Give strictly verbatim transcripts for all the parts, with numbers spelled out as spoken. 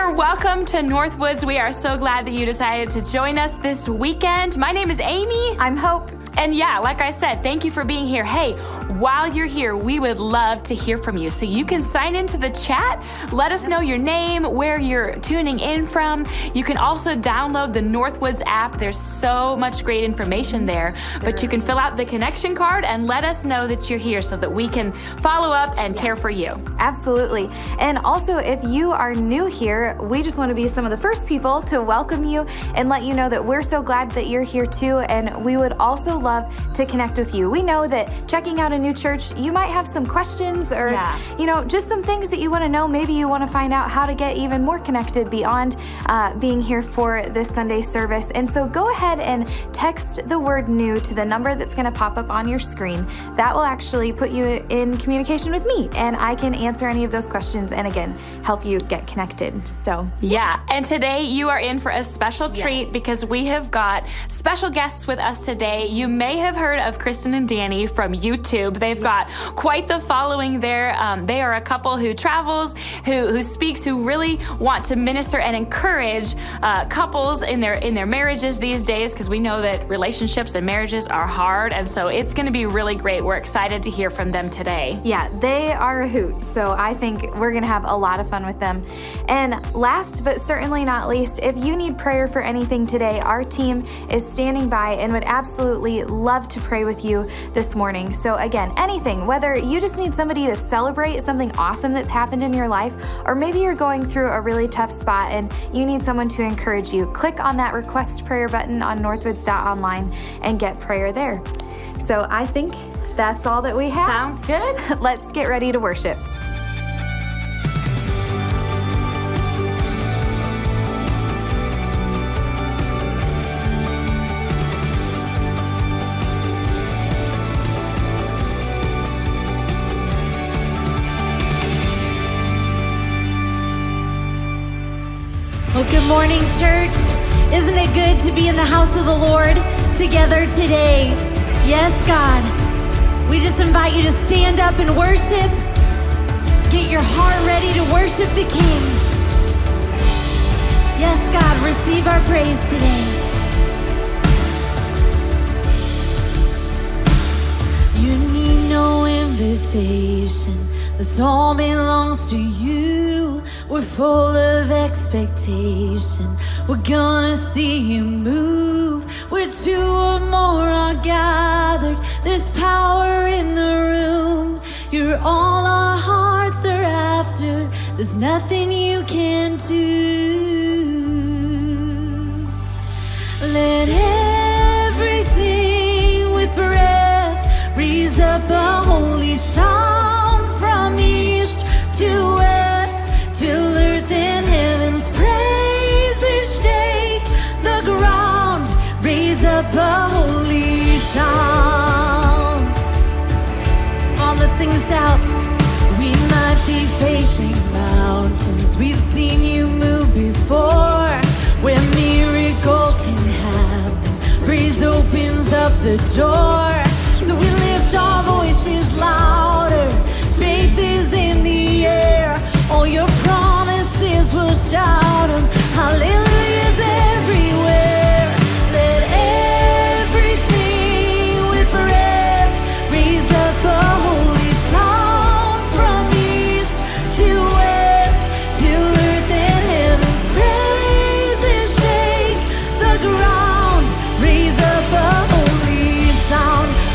there. Welcome to Northwoods. We are so glad that you decided to join us this weekend. My name is Amy. I'm Hope. And yeah, like I said, thank you for being here. Hey, while you're here, we would love to hear from you. So you can sign into the chat. Let us know your name, where you're tuning in from. You can also download the Northwoods app. There's so much great information there. But you can fill out the connection card and let us know that you're here so that we can follow up and care for you. Absolutely. And also, if you are new here, we just want to be some of the first people to welcome you and let you know that we're so glad that you're here too. And we would also love to connect with you. We know that checking out a new church, you might have some questions or, yeah. you know, just some things that you want to know. Maybe you want to find out how to get even more connected beyond uh, being here for this Sunday service. And so go ahead and text the word new to the number that's going to pop up on your screen. That will actually put you in communication with me, and I can answer any of those questions and again, help you get connected. So yeah. And today you are in for a special treat yes. because we have got special guests with us today. You may have heard of Kristen and Danny from YouTube. They've got quite the following there. Um, they are a couple who travels, who who speaks, who really want to minister and encourage uh, couples in their in their marriages these days, because we know that relationships and marriages are hard, and so it's going to be really great. We're excited to hear from them today. Yeah, they are a hoot, so I think we're going to have a lot of fun with them. And last but certainly not least, if you need prayer for anything today, our team is standing by and would absolutely love to pray with you this morning. So again, anything, whether you just need somebody to celebrate something awesome that's happened in your life, or maybe you're going through a really tough spot and you need someone to encourage you, click on that request prayer button on northwoods dot online and get prayer there. So I think that's all that we have. Sounds good. Let's get ready to worship. Well, good morning, church. Isn't it good to be in the house of the Lord together today? Yes, God. We just invite you to stand up and worship. Get your heart ready to worship the King. Yes, God, receive our praise today. You need no invitation. This all belongs to you. We're full of expectation. We're gonna see you move. Where two or more are gathered, there's power in the room. You're all our hearts are after. There's nothing you can't do. Let everything with breath raise up a holy sound from east to west, till earth and heaven's praises shake the ground. Raise up a holy sound. Oh, let's sing this out. We might be facing mountains, we've seen you move before, where miracles can happen. Praise opens up the door. So we lift our voices louder. Faith is in the air. All your promises will shout 'em. Hallelujah's everywhere. Let everything with breath raise up a holy sound from east to west, till earth and heaven's praises shake the ground. Raise up a holy sound.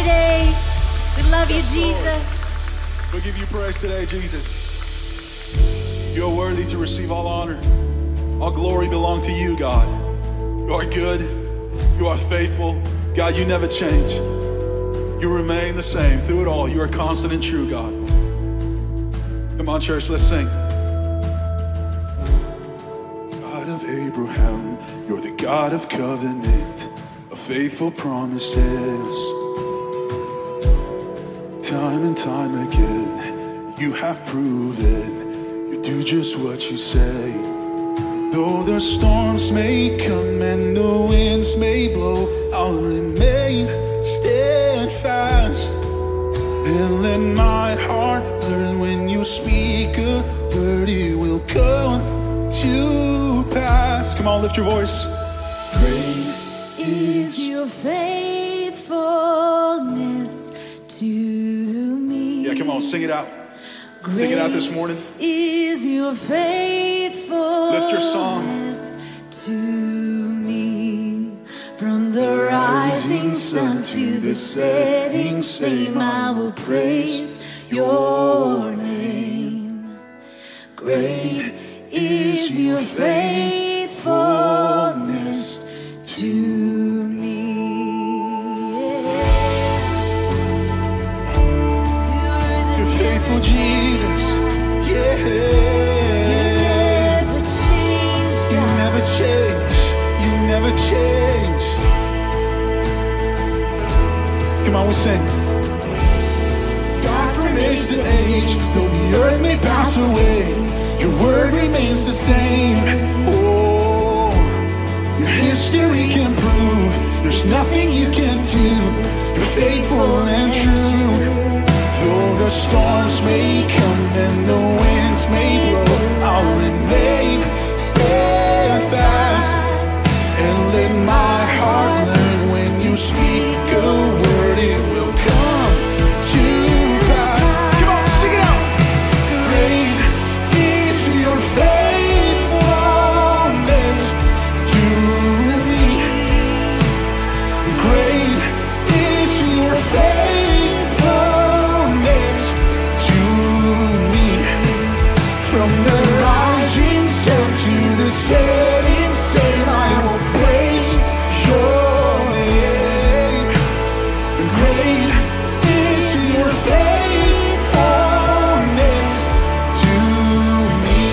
today. We love you, Yes, Lord. Jesus. We give you praise today, Jesus. You are worthy to receive all honor. All glory belong to you, God. You are good. You are faithful. God, you never change. You remain the same through it all. You are constant and true, God. Come on, church, let's sing. God of Abraham, you're the God of covenant, of faithful promises. Time and time again, you have proven you do just what you say. Though the storms may come and the winds may blow, I'll remain steadfast. And let my heart learn when you speak a word, it will come to pass. Come on, lift your voice. Great Is your faithfulness to me? Yeah, come on, sing it out. Sing it out this morning. Is your faithfulness Lift your song. to me? From the rising sun to the setting same, I will praise your name. Great is your faithfulness to me. You're faithful, Jesus. Yeah. You never change, You God. never change. You never change. Come on, we sing. God from age to age, though the earth may pass away, your word remains the same. Oh, your history can prove there's nothing you can't do. You're faithful and true. Though the storms may come and the winds may blow, I'll remain steadfast. And let my heart learn when you speak a word, it will come to pass. Come on, sing it out. Great is your faithfulness to me. Great is your faithfulness to me. From the rising sun to the setting sun, I will praise your name. Great is your faithfulness to me.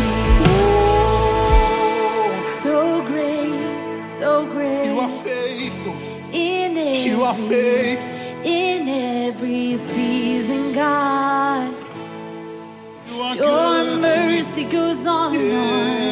Oh, So great, so great. you are faithful. In You are every, faithful. in every season, God. You are Your good to me. mercy goes on and on.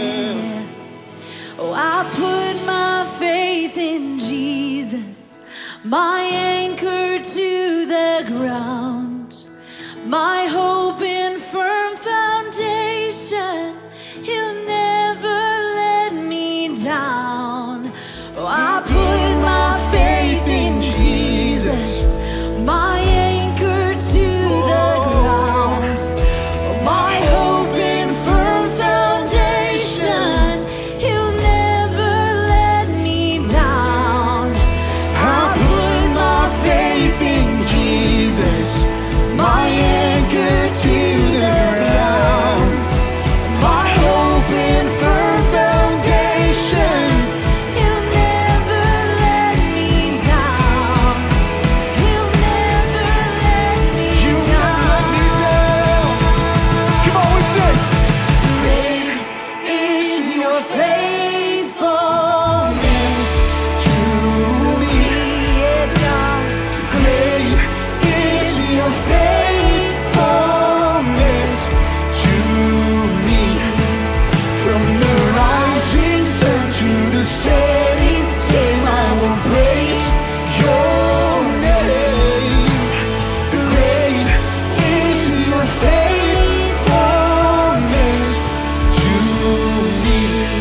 Oh, I put my faith in Jesus, my anchor to the ground, my hope and firm foundation. He'll never let me down. Oh, I put my faith in Jesus, my anchor to the ground, my hope and firm foundation. He'll never let me down. I put my faith in Jesus, my anchor to the ground, my hope and firm foundation. He'll never let me down. He'll never let me You down. let me down. Come on, we sing. Great is your faithfulness to me. Yes, God. Great is your faithfulness to me. From the rising sun to the setting sun, I will praise your name. Great is your faithfulness to me.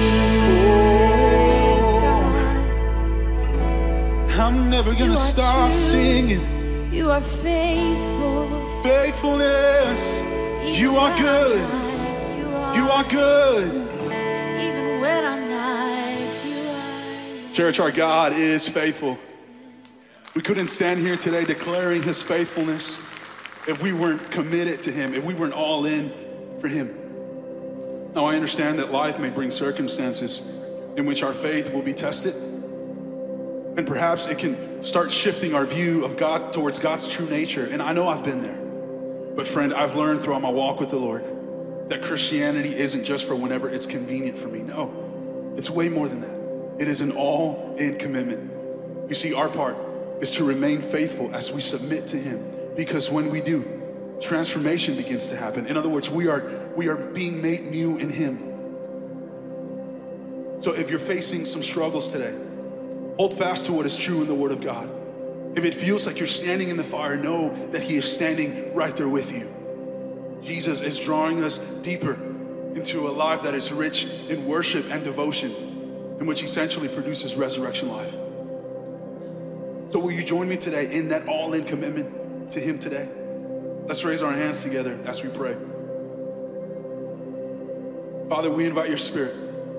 Oh, I'm never gonna You are stop true. singing. You are faithful. Faithfulness, you are good. You are, You are good. even when I'm not. You are. Church, our God is faithful. We couldn't stand here today declaring his faithfulness if we weren't committed to him, if we weren't all in for him. Now, I understand that life may bring circumstances in which our faith will be tested. And perhaps it can start shifting our view of God towards God's true nature. And I know I've been there. But friend, I've learned throughout my walk with the Lord that Christianity isn't just for whenever it's convenient for me. No, it's way more than that. It is an all-in commitment. You see, our part is to remain faithful as we submit to him. Because when we do, transformation begins to happen. In other words, we are, we are being made new in him. So if you're facing some struggles today, hold fast to what is true in the Word of God. If it feels like you're standing in the fire, know that he is standing right there with you. Jesus is drawing us deeper into a life that is rich in worship and devotion, and which essentially produces resurrection life. So will you join me today in that all-in commitment to him today? Let's raise our hands together as we pray. Father, we invite your Spirit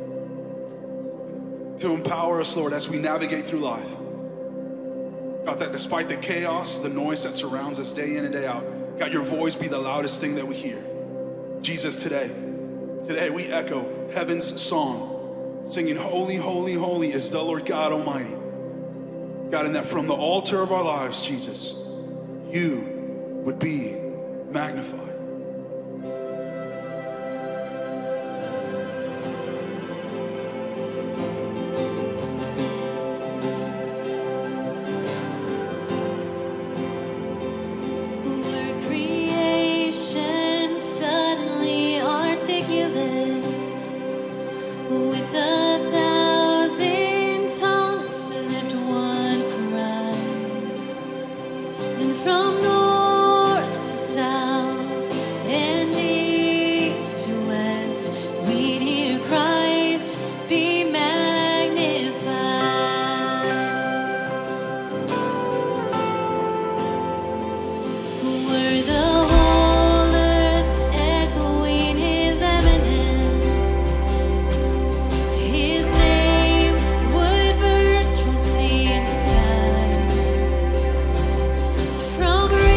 to empower us, Lord, as we navigate through life. God, that despite the chaos, the noise that surrounds us day in and day out, God, your voice be the loudest thing that we hear. Jesus, today, today we echo heaven's song, singing, holy, holy, holy is the Lord God Almighty. God, and that from the altar of our lives, Jesus, you would be magnified. From north to south and east to west, we'd hear Christ be magnified. Were the whole earth echoing his eminence, his name would burst from sea and sky. From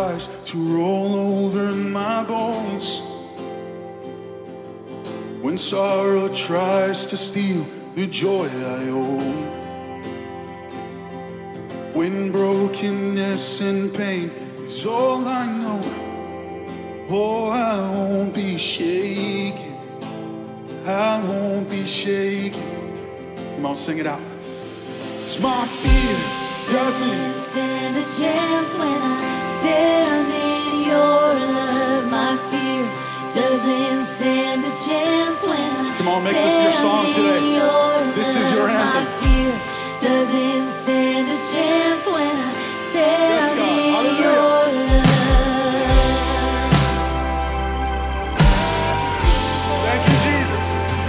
tries to roll over my bones, when sorrow tries to steal the joy I own, when brokenness and pain is all I know, oh, I won't be shaken, I won't be shaken. Come on, sing it out. 'Cause my fear doesn't stand a chance when I stand in your love. My fear doesn't stand a chance when I Come on, make this your song today. This is your anthem. My fear doesn't stand a chance when I stand Yes, God. in Hallelujah. your love. Thank you, Jesus.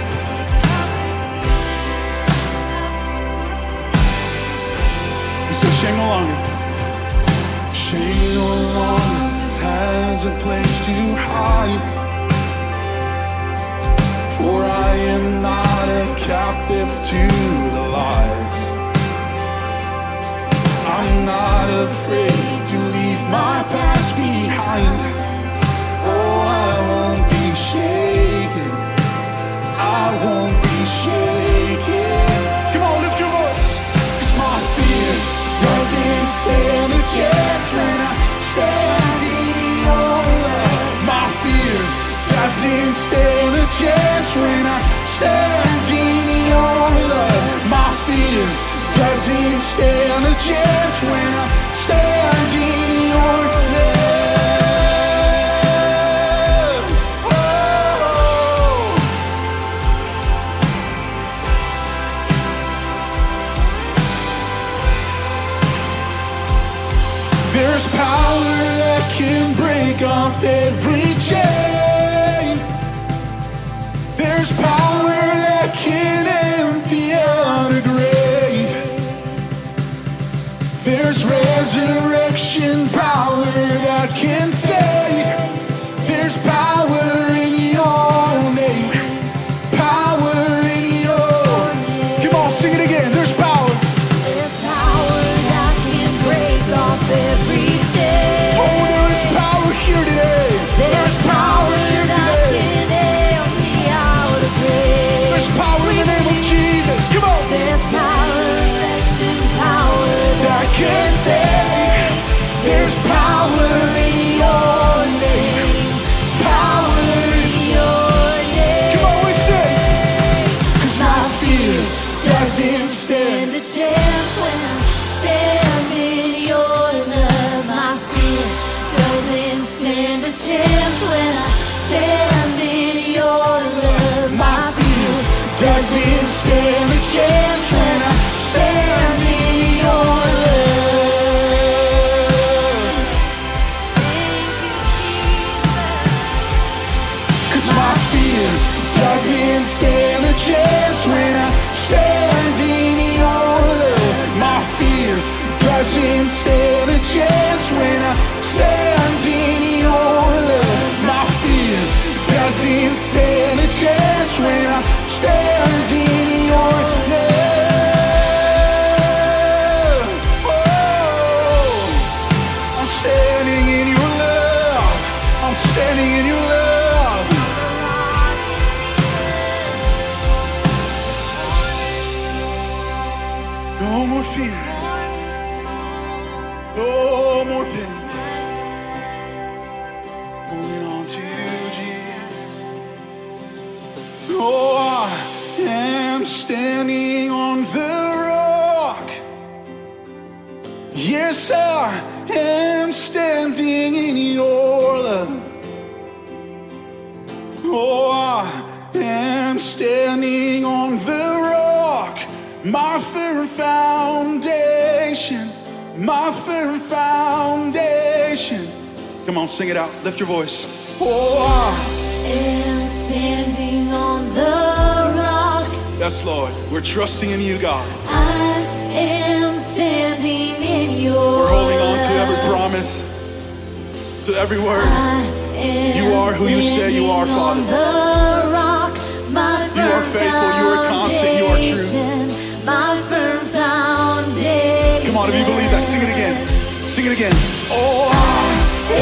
He said, shame no longer. Shame no longer has a place to hide. For I am not a captive to the lies. I'm not afraid to leave my past behind. Oh, I won't be shaken. I won't be shaken. Come on, lift your voice. 'Cause my fear doesn't stand a chance when I stand in your love. My fear doesn't stand a chance when I stand in your love. My fear doesn't stand a chance when I stand in your love. Oh. There's power that can break off every chain. There's power that can empty out a grave. There's resurrection power that can save. There's power in your name. Power in your name. Come on, sing it again. There's power. There's power that can break off every chain. Oh, there is power here today. There's power here that today. can empty out a grave. There's power in the name of Jesus. Come on. There's power, election power That can save. There's power in your name. Power in your name. Come on, we sing. 'Cause my fear doesn't stand. Stand a chance when I stand in your love. My fear doesn't stand a chance when I stand in your love. My fear doesn't stand a chance when I stand in your love. Thank you, Jesus. 'Cause my fear doesn't stand a chance when I stand in your love. My fear doesn't stand a chance when I stand in your love. My fear doesn't stand a chance when I stand in your love. Oh, I'm standing in your love. I'm standing in your love. No more fear. No more pain. Holding on to you, Jesus. Oh, I am standing on the rock. Yes, I am standing in your love. Oh, I am standing on the rock, my firm foundation, my firm foundation. Come on, sing it out. Lift your voice. Oh, I am standing on the rock. Yes, Lord. We're trusting in you, God. I am standing in your We're holding on to every love. promise, to every word. I am You are who you say you are, Father. standing on the rock, my You are firm faithful, you are constant, you are true. foundation, my firm foundation. Come on, if you believe that, sing it again. Sing it again. Oh, I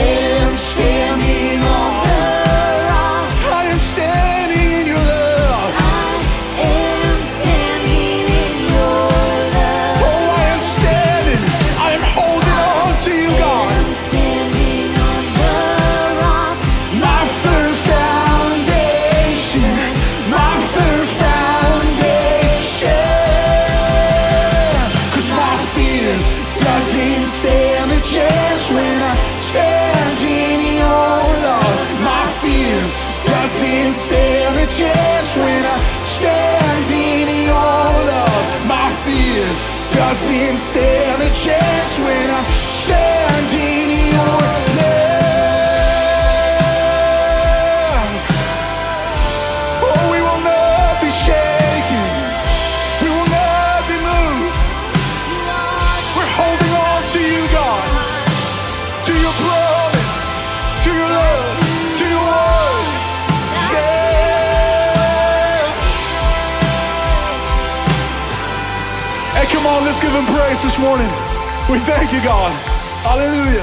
doesn't stand a chance when I stand in your love. My fear doesn't stand a chance when I stand in your love. Oh, we will not be shaken. We will not be moved. We're holding on to you, God, to your promise, to your love, to your word. Yeah. Hey, come on, let's give him praise this morning. We thank you, God. Hallelujah.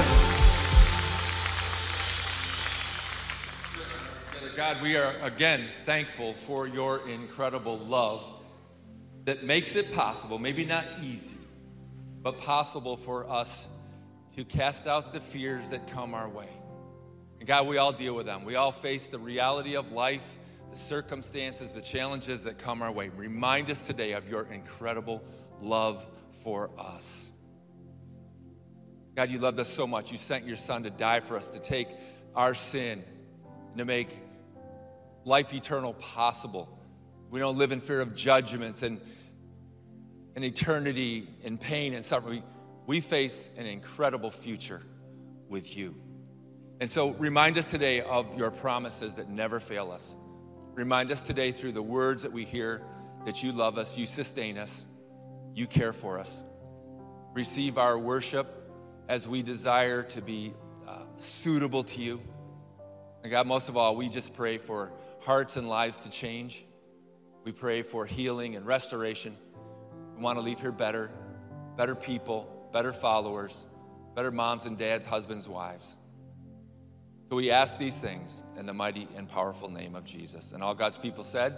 God, we are again thankful for your incredible love that makes it possible, maybe not easy, but possible for us to cast out the fears that come our way. And God, we all deal with them. We all face the reality of life, the circumstances, the challenges that come our way. Remind us today of your incredible love for us. God, you loved us so much. You sent your son to die for us, to take our sin, and to make life eternal possible. We don't live in fear of judgments and an eternity in pain and suffering. We face an incredible future with you. And so remind us today of your promises that never fail us. Remind us today through the words that we hear that you love us, you sustain us, you care for us. Receive our worship as we desire to be uh, suitable to you. And God, most of all, we just pray for hearts and lives to change. We pray for healing and restoration. We want to leave here better, better people, better followers, better moms and dads, husbands, wives. So we ask these things in the mighty and powerful name of Jesus. And all God's people said,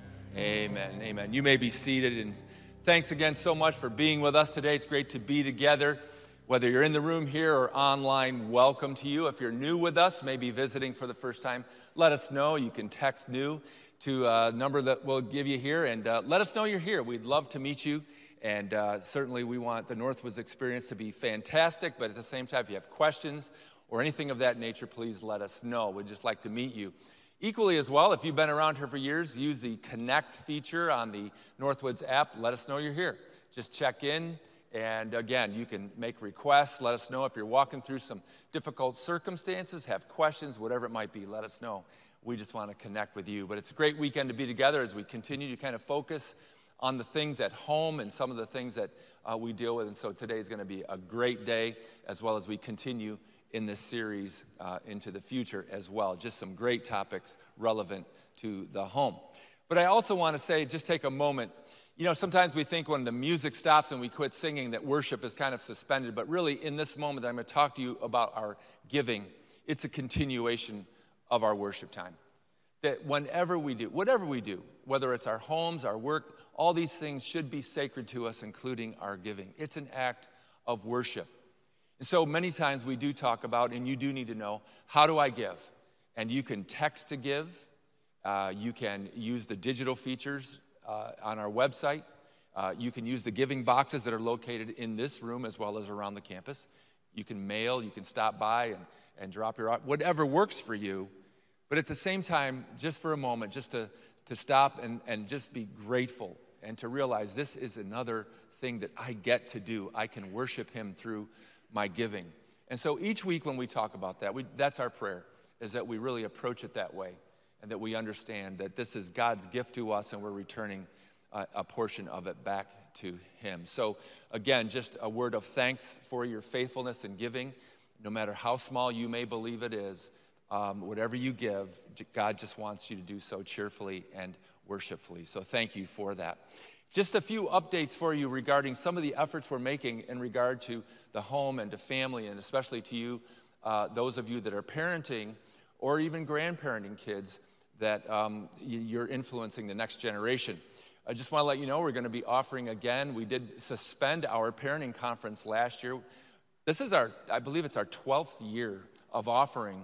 amen, amen. You may be seated, and thanks again so much for being with us today. It's great to be together. Whether you're in the room here or online, welcome to you. If you're new with us, maybe visiting for the first time, let us know. You can text new to a number that we'll give you here, and uh, let us know you're here. We'd love to meet you, and uh, certainly we want the Northwoods experience to be fantastic, but at the same time, if you have questions or anything of that nature, please let us know. We'd just like to meet you. Equally as well, if you've been around here for years, use the Connect feature on the Northwoods app. Let us know you're here. Just check in. And again, you can make requests. Let us know if you're walking through some difficult circumstances, have questions, whatever it might be. Let us know. We just want to connect with you. But it's a great weekend to be together as we continue to kind of focus on the things at home and some of the things that uh, we deal with. And so today is going to be a great day, as well as we continue in this series uh, into the future as well. Just some great topics relevant to the home. But I also want to say, just take a moment. You know, sometimes we think when the music stops and we quit singing that worship is kind of suspended, but really in this moment I'm going to talk to you about our giving. It's a continuation of our worship time. That whenever we do, whatever we do, whether it's our homes, our work, all these things should be sacred to us, including our giving. It's an act of worship. And so many times we do talk about, and you do need to know, how do I give? And you can text to give. Uh, you can use the digital features Uh, on our website. Uh, you can use the giving boxes that are located in this room as well as around the campus. You can mail, you can stop by and, and drop your, whatever works for you. But at the same time, just for a moment, just to, to stop and, and just be grateful and to realize this is another thing that I get to do. I can worship him through my giving. And so each week when we talk about that, we, that's our prayer, is that we really approach it that way. And that we understand that this is God's gift to us and we're returning a, a portion of it back to him. So again, just a word of thanks for your faithfulness in giving. No matter how small you may believe it is, um, whatever you give, God just wants you to do so cheerfully and worshipfully. So thank you for that. Just a few updates for you regarding some of the efforts we're making in regard to the home and to family, and especially to you, uh, those of you that are parenting or even grandparenting kids, that um, you're influencing the next generation. I just want to let you know we're going to be offering again. We did suspend our parenting conference last year. This is our, I believe it's our twelfth year of offering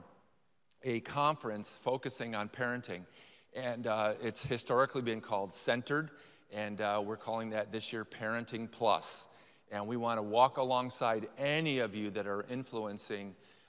a conference focusing on parenting. And uh, it's historically been called Centered, and uh, we're calling that this year Parenting Plus. And we want to walk alongside any of you that are influencing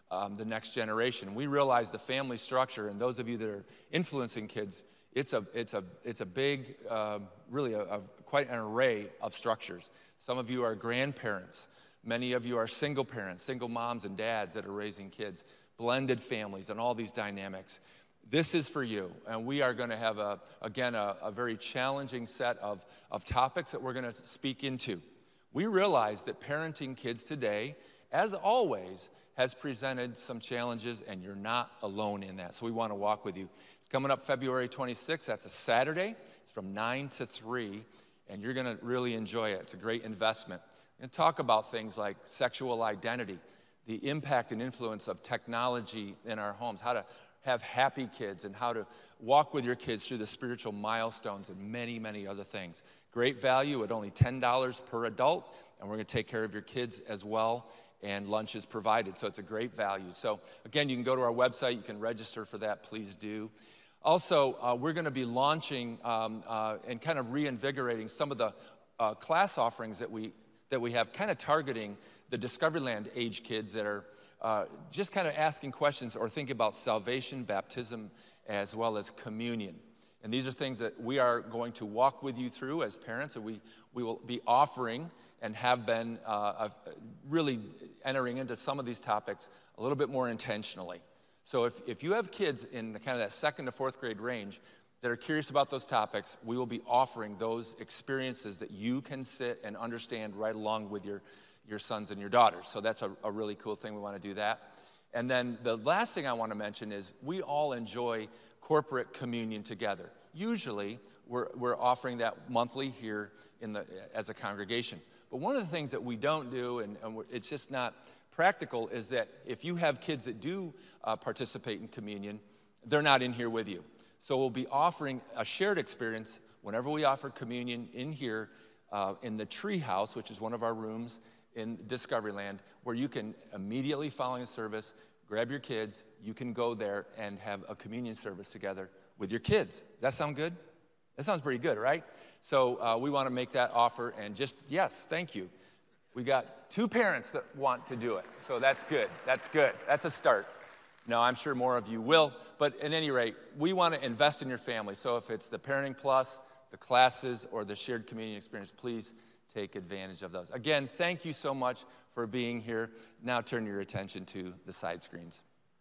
um, the next generation. We realize the family structure, and those of you that are influencing kids, it's a it's a it's a big, uh, really a, a, quite an array of structures. Some of you are grandparents. Many of you are single parents, single moms and dads that are raising kids, blended families, and all these dynamics. This is for you, and we are going to have, a, again, a, a very challenging set of, of topics that we're going to speak into. We realize that parenting kids today, as always, has presented some challenges, and you're not alone in that, so we want to walk with you. It's coming up February twenty-sixth. That's a Saturday. It's from nine to three, and you're going to really enjoy it. It's a great investment. And talk about things like sexual identity, the impact and influence of technology in our homes, how to have happy kids, and how to walk with your kids through the spiritual milestones, and many, many other things. Great value at only ten dollars per adult, and we're going to take care of your kids as well, and lunch is provided, so it's a great value. So again, you can go to our website, you can register for that, please do. Also, uh, we're going to be launching um, uh, and kind of reinvigorating some of the uh, class offerings that we that we have, kind of targeting the Discoveryland age kids that are uh, just kind of asking questions or thinking about salvation, baptism, as well as communion. And these are things that we are going to walk with you through as parents, and we, we will be offering and have been uh, really entering into some of these topics a little bit more intentionally. So if, if you have kids in the kind of that second to fourth grade range that are curious about those topics, we will be offering those experiences that you can sit and understand right along with your, your sons and your daughters. So that's a, a really cool thing. We want to do that. And then the last thing I want to mention is we all enjoy corporate communion together. Usually, we're, we're offering that monthly here in the, as a congregation. But one of the things that we don't do, and, and it's just not practical, is that if you have kids that do uh, participate in communion, they're not in here with you. So we'll be offering a shared experience whenever we offer communion in here uh, in the Tree House, which is one of our rooms in Discoveryland, where you can immediately following the service, grab your kids, you can go there and have a communion service together with your kids. Does that sound good? That sounds pretty good, right? So uh, we want to make that offer, and just, yes, thank you. We got two parents that want to do it, so that's good. That's good. That's a start. No, I'm sure more of you will, but at any rate, we want to invest in your family. So if it's the Parenting Plus, the classes, or the shared communion experience, please take advantage of those. Again, thank you so much for being here. Now turn your attention to the side screens.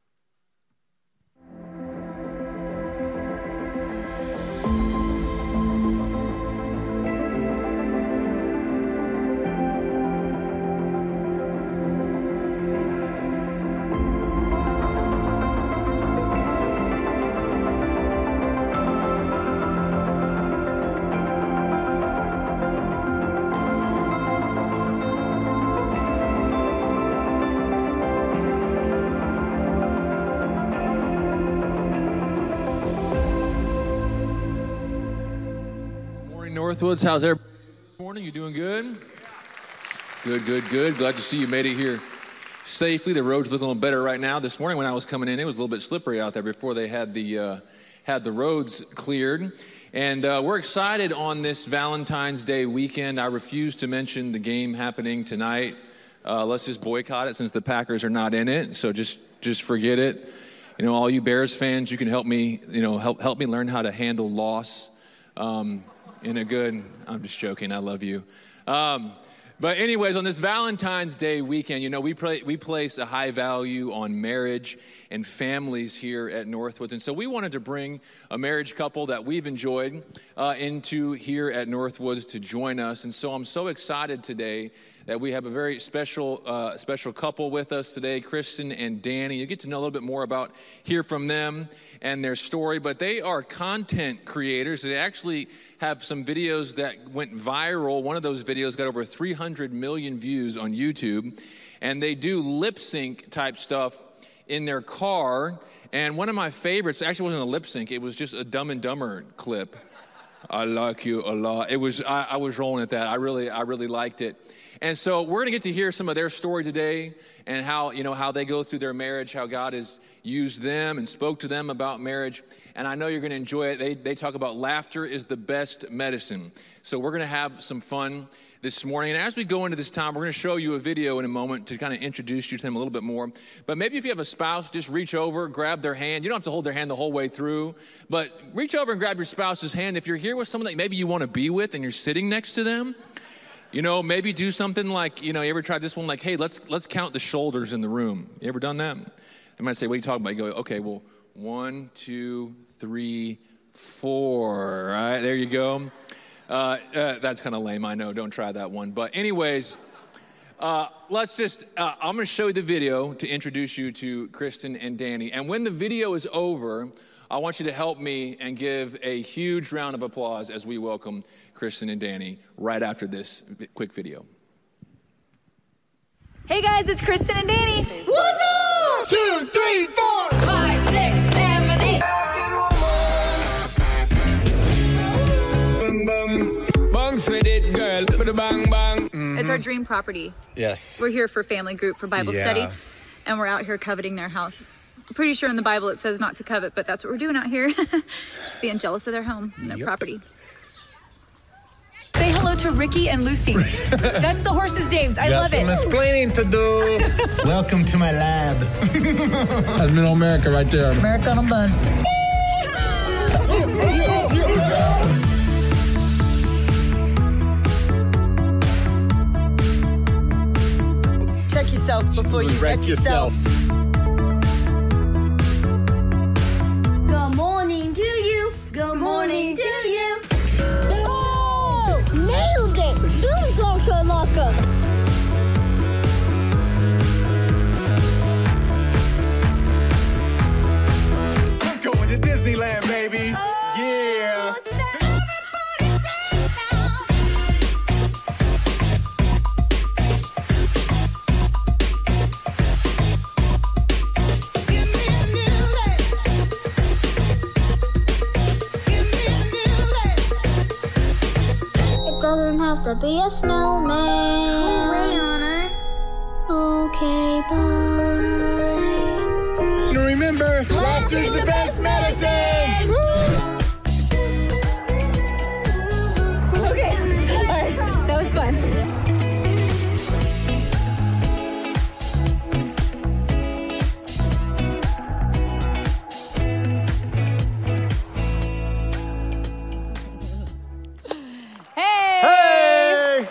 Northwoods, how's everybody this morning? You doing good? Good, good, good. Glad to see you made it here safely. The roads look a little better right now. This morning when I was coming in, it was a little bit slippery out there before they had the uh, had the roads cleared. And uh, we're excited on this Valentine's Day weekend. I refuse to mention the game happening tonight. Uh, let's just boycott it since the Packers are not in it. So just just forget it. You know, all you Bears fans, you can help me. You know, help help me learn how to handle loss. Um, In a good, I'm just joking, I love you. Um, but anyways, on this Valentine's Day weekend, you know, we play, we place a high value on marriage and families here at Northwoods. And so we wanted to bring a marriage couple that we've enjoyed uh, into here at Northwoods to join us. And so I'm so excited today that we have a very special uh, special couple with us today, Kristen and Danny. You get to know a little bit more about, hear from them and their story, but they are content creators. They actually have some videos that went viral. One of those videos got over three hundred million views on YouTube, and they do lip sync type stuff in their car. And one of my favorites actually wasn't a lip sync, it was just a Dumb and Dumber clip. I like you a lot. It was, I, I was rolling at that. I really, I really liked it. And so we're going to get to hear some of their story today and how, you know, how they go through their marriage, how God has used them and spoke to them about marriage. And I know you're going to enjoy it. They, they talk about laughter is the best medicine. So we're going to have some fun this morning. And as we go into this time, we're going to show you a video in a moment to kind of introduce you to them a little bit more. But maybe if you have a spouse, just reach over, grab their hand. You don't have to hold their hand the whole way through, but reach over and grab your spouse's hand. If you're here with someone that maybe you want to be with and you're sitting next to them, you know, maybe do something like, you know, you ever tried this one? Like, hey, let's let's count the shoulders in the room. You ever done that? They might say, what are you talking about? You go, okay, well, one, two, three, four. All right, there you go. Uh, uh, that's kind of lame, I know. Don't try that one. But anyways, uh, let's just, uh, I'm going to show you the video to introduce you to Kristen and Danny. And when the video is over, I want you to help me and give a huge round of applause as we welcome Kristen and Danny right after this quick video. Hey guys, it's Kristen and Danny. What's up? Two, three, four, Five, six, seven, eight. Bunks with it, girl. With a bang bang. Mm-hmm. It's our dream property. Yes. We're here for family group, for Bible Yeah. study, and we're out here coveting their house. I'm pretty sure in the Bible it says not to covet, but that's what we're doing out here. Just being jealous of their home and their Yep. property. Say hello to Ricky and Lucy. That's the horse's names. I Got love some it. explaining to do. Welcome to my lab. That's middle America right there. America on a bun. Check yourself before you wreck yourself. Good morning to you. Good morning to you. Oh! Nailed it! Boom Zonka Laka. I'm going to Disneyland, baby. Yeah. It doesn't have to be a snowman. Rihanna. Okay, bye. And remember, laughter's the best medicine. Okay. All right. That was fun. Hey! Hey!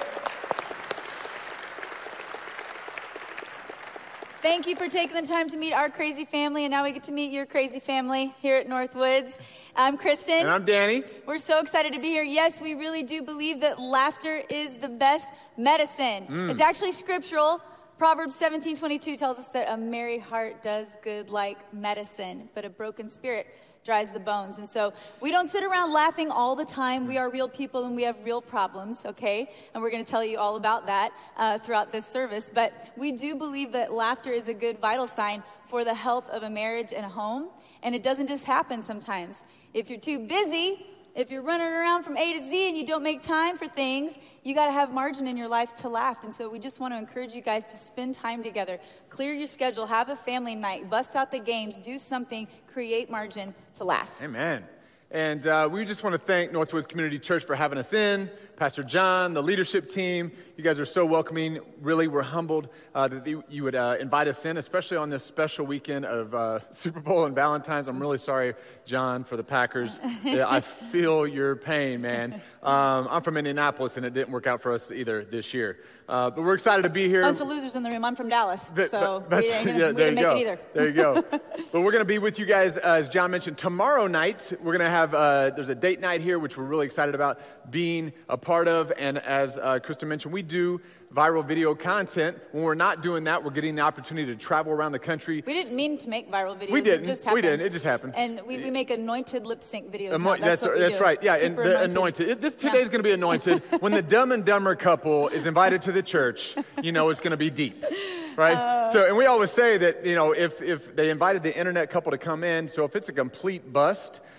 Thank you for taking the time to meet our crazy family, and now we get to meet your crazy family here at Northwoods. I'm Kristen. And I'm Danny. We're so excited to be here. Yes, we really do believe that laughter is the best medicine. Mm. It's actually scriptural. Proverbs seventeen twenty-two tells us that a merry heart does good like medicine, but a broken spirit dries the bones. And so we don't sit around laughing all the time. We are real people and we have real problems, okay? And we're going to tell you all about that uh, throughout this service. But we do believe that laughter is a good vital sign for the health of a marriage and a home. And it doesn't just happen sometimes. If you're too busy, if you're running around from A to Z and you don't make time for things, you got to have margin in your life to laugh. And so we just want to encourage you guys to spend time together. Clear your schedule. Have a family night. Bust out the games. Do something. Create margin to laugh. Amen. And uh, we just want to thank Northwoods Community Church for having us in. Pastor John, the leadership team, you guys are so welcoming. Really, we're humbled uh, that you, you would uh, invite us in, especially on this special weekend of uh, Super Bowl and Valentine's. I'm really sorry, John, for the Packers. Yeah, I feel your pain, man. Um, I'm from Indianapolis, and it didn't work out for us either this year. Uh, but we're excited to be here. Bunch of losers in the room. I'm from Dallas, But- so but- we didn't, yeah, we there didn't you make go. it either. There you go. But we're going to be with you guys, uh, as John mentioned, tomorrow night. We're going to have, uh, there's a date night here, which we're really excited about being a part of. And as uh, Kristen mentioned, we do viral video content. When we're not doing that, we're getting the opportunity to travel around the country. We didn't mean to make viral videos. We didn't. It just We happened. didn't. It just happened. And we, we make anointed lip sync videos. Amo- now. That's, that's what we that's do. right. Yeah, and Super the anointed. anointed. It- This Yeah. today's going to be anointed. When the Dumb and Dumber couple is invited to the church, you know it's going to be deep, right? Uh. so, and we always say that you know if if they invited the internet couple to come in, so if it's a complete bust,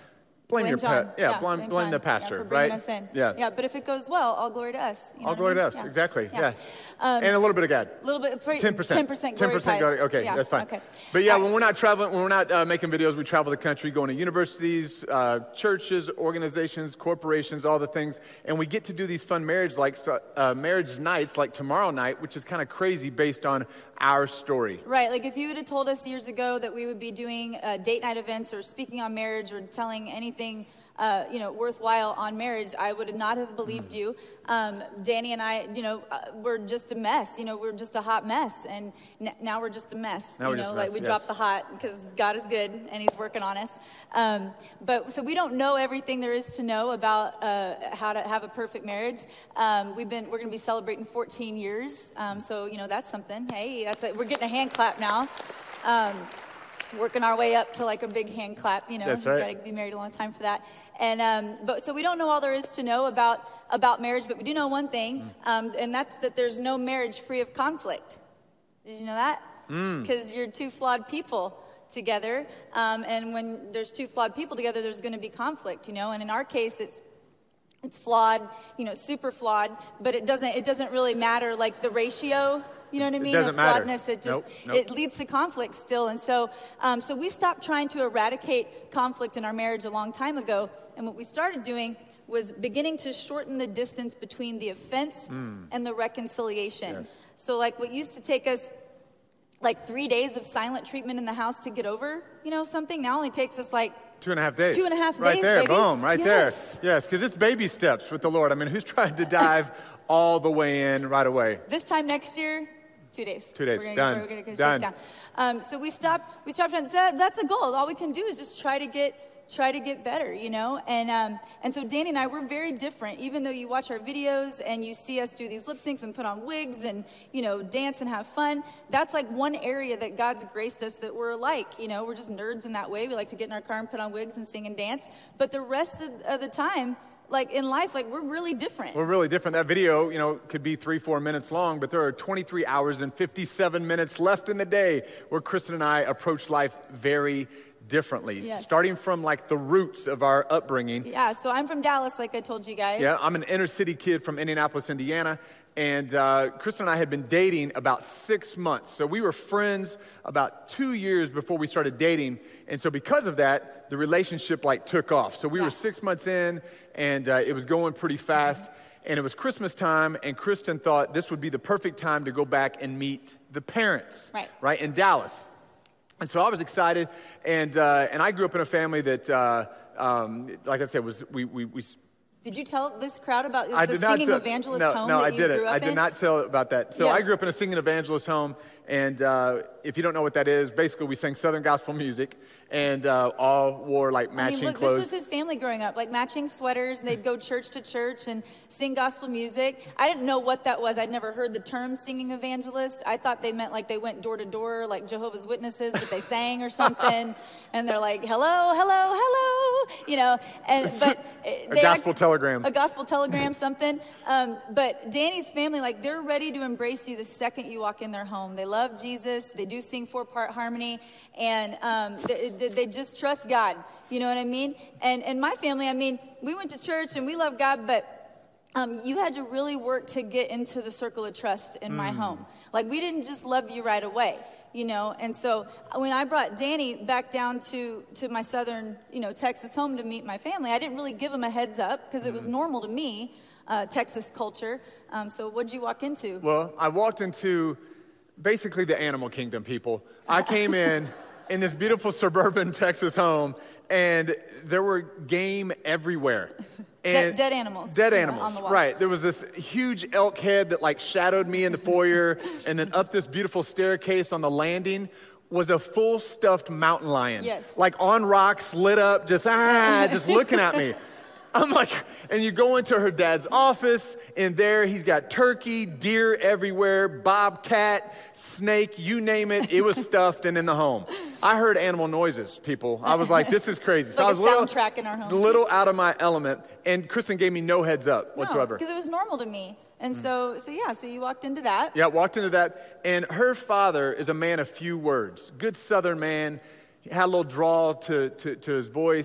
Blame, your John. pa- yeah, blame, blame, John. the pastor, yeah, for bringing right? us in. Yeah. yeah. But if it goes well, all glory to us. You know All what glory I to mean? us, Yeah. exactly. Yeah. Yes, Um, and a little bit of God. A little bit, Ten percent. ten percent glory Ten percent. tithes. Okay, yeah. that's fine. Okay. But yeah, Uh, when we're not traveling, when we're not uh, making videos, we travel the country, going to universities, uh, churches, organizations, corporations, all the things, and we get to do these fun marriage like uh, marriage nights, like tomorrow night, which is kind of crazy based on our story. Right, like if you would have told us years ago that we would be doing uh, date night events or speaking on marriage or telling anything Uh, you know, worthwhile on marriage, I would not have believed you. Um, Danny and I, you know, uh, we're just a mess. You know, we're just a hot mess, and n- now we're just a mess. Now you we're know, just a like mess, we yes. dropped the hot because God is good and He's working on us. Um, but so we don't know everything there is to know about uh, how to have a perfect marriage. Um, we've been, we're going to be celebrating fourteen years. Um, so you know, that's something. Hey, that's a, we're getting a hand clap now. Um, Working our way up to like a big hand clap, you know. That's You've right. got to be married a long time for that. And um, but so we don't know all there is to know about about marriage, but we do know one thing, um, and that's that there's no marriage free of conflict. Did you know that? Because you're two flawed people together, um, and when there's two flawed people together, there's going to be conflict, you know. And in our case, it's it's flawed, you know, super flawed, but it doesn't it doesn't really matter like the ratio. You know what I mean? doesn't of matter. flawedness, it just Nope, nope. it leads to conflict still, and so um, so we stopped trying to eradicate conflict in our marriage a long time ago, and what we started doing was beginning to shorten the distance between the offense and the reconciliation. Yes. So like what used to take us like three days of silent treatment in the house to get over, you know, something now only takes us like Two and a half days. Two and a half right days, there, baby. boom, right Yes. there. Yes, because it's baby steps with the Lord. I mean, who's trying to dive all the way in right away? this time next year. Two days. Two days. We're gonna, Done. We're gonna, we're gonna Done. shut it down. Um, so we stopped. We stopped trying. That, that's a goal. All we can do is just try to get, try to get better, you know. And um, and so Danny and I, we're very different. Even though you watch our videos and you see us do these lip syncs and put on wigs and you know dance and have fun, that's like one area that God's graced us that we're alike. You know, we're just nerds in that way. We like to get in our car and put on wigs and sing and dance. But the rest of, of the time, like in life, like we're really different. We're really different. That video, you know, could be three, four minutes long, but there are twenty-three hours and fifty-seven minutes left in the day where Kristen and I approach life very differently. Yes. Starting from like the roots of our upbringing. Yeah. So I'm from Dallas, like I told you guys. Yeah, I'm an inner city kid from Indianapolis, Indiana. And uh, Kristen and I had been dating about six months. So we were friends about two years before we started dating. And so because of that, the relationship like took off. So we Yeah. were six months in and uh, it was going pretty fast. Mm-hmm. And it was Christmas time and Kristen thought this would be the perfect time to go back and meet the parents. Right. Right, in Dallas. And so I was excited. And uh, and I grew up in a family that, uh, um, like I said, was we we we. Did you tell this crowd about I the did not singing tell, evangelist no, home no, that I you didn't. grew up I did in? not tell about that. So I Yes. grew up in a singing evangelist home, and uh, if you don't know what that is, basically we sang Southern gospel music, and uh, all wore like I matching mean, look, clothes. this was his family growing up, like matching sweaters, and they'd go church to church and sing gospel music. I didn't know what that was. I'd never heard the term singing evangelist. I thought they meant like they went door to door, like Jehovah's Witnesses, but they sang or something, and they're like, hello, hello, hello, you know, and but a they gospel act- telegram. A gospel telegram, something. Um, but Danny's family, like, they're ready to embrace you the second you walk in their home. They love Jesus. They do sing four-part harmony. And um, they, they, they just trust God. You know what I mean? And, and my family, I mean, we went to church and we love God, but Um, you had to really work to get into the circle of trust in my home. Like, we didn't just love you right away, you know. And so when I brought Danny back down to, to my southern, you know, Texas home to meet my family, I didn't really give him a heads up because it was normal to me, uh, Texas culture. Um, so what'd you walk into? Well, I walked into basically the animal kingdom, people. I came in in this beautiful suburban Texas home, and there were game everywhere. Dead, And dead animals. Dead you know, animals, on the walls. right. There was this huge elk head that like shadowed me in the foyer, and then up this beautiful staircase on the landing was a full stuffed mountain lion. Yes. Like on rocks, lit up, just ah, just looking at me. I'm like, and you go into her dad's office, and there he's got turkey, deer everywhere, bobcat, snake, you name it, it was stuffed and in the home. I heard animal noises, people. I was like, this is crazy. It's So like I was a a little, soundtrack in our home. little out of my element, and Kristen gave me no heads up whatsoever. because it was normal to me. And so, so yeah, so you walked into that. Yeah, walked into that, and her father is a man of few words. Good Southern man, he had a little drawl to, to, to his voice,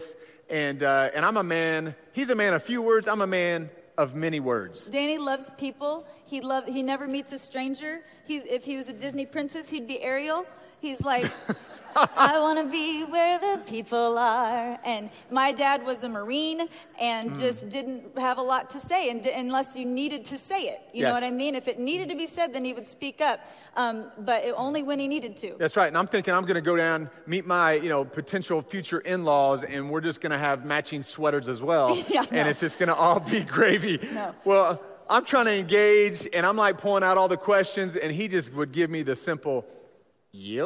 And, uh, and I'm a man, he's a man of few words, I'm a man of many words. Danny loves people. He love. He never meets a stranger. He's, if he was a Disney princess, he'd be Ariel. He's like, I want to be where the people are. And my dad was a Marine and mm. just didn't have a lot to say and, unless you needed to say it. You yes. know what I mean? If it needed to be said, then he would speak up. Um, but it, only when he needed to. That's right. And I'm thinking I'm going to go down, meet my, you know, potential future in-laws, and we're just going to have matching sweaters as well. yeah, and no. it's just going to all be gravy. No. Well, I'm trying to engage, and I'm like pulling out all the questions, and he just would give me the simple, yep.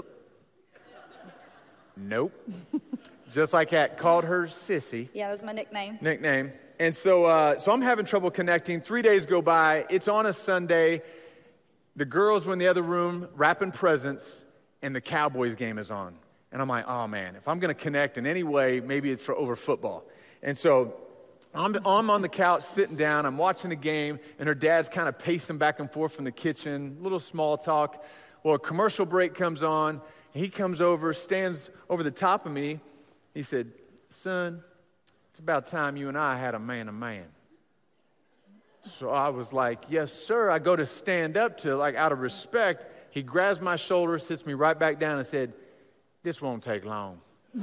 Nope. Just like that. Called her Sissy. Yeah, that was my nickname. Nickname. And so uh, so I'm having trouble connecting. Three days go by. It's on a Sunday. The girls were in the other room wrapping presents, and the Cowboys game is on. And I'm like, oh, man, if I'm going to connect in any way, maybe it's for over football. And so I'm, I'm on the couch sitting down. I'm watching the game, and her dad's kind of pacing back and forth from the kitchen, a little small talk. Well, a commercial break comes on. He comes over, stands over the top of me. He said, son, it's about time you and I had a man-to-man. So I was like, yes, sir. I go to stand up to, like, out of respect. He grabs my shoulder, sits me right back down and said, this won't take long.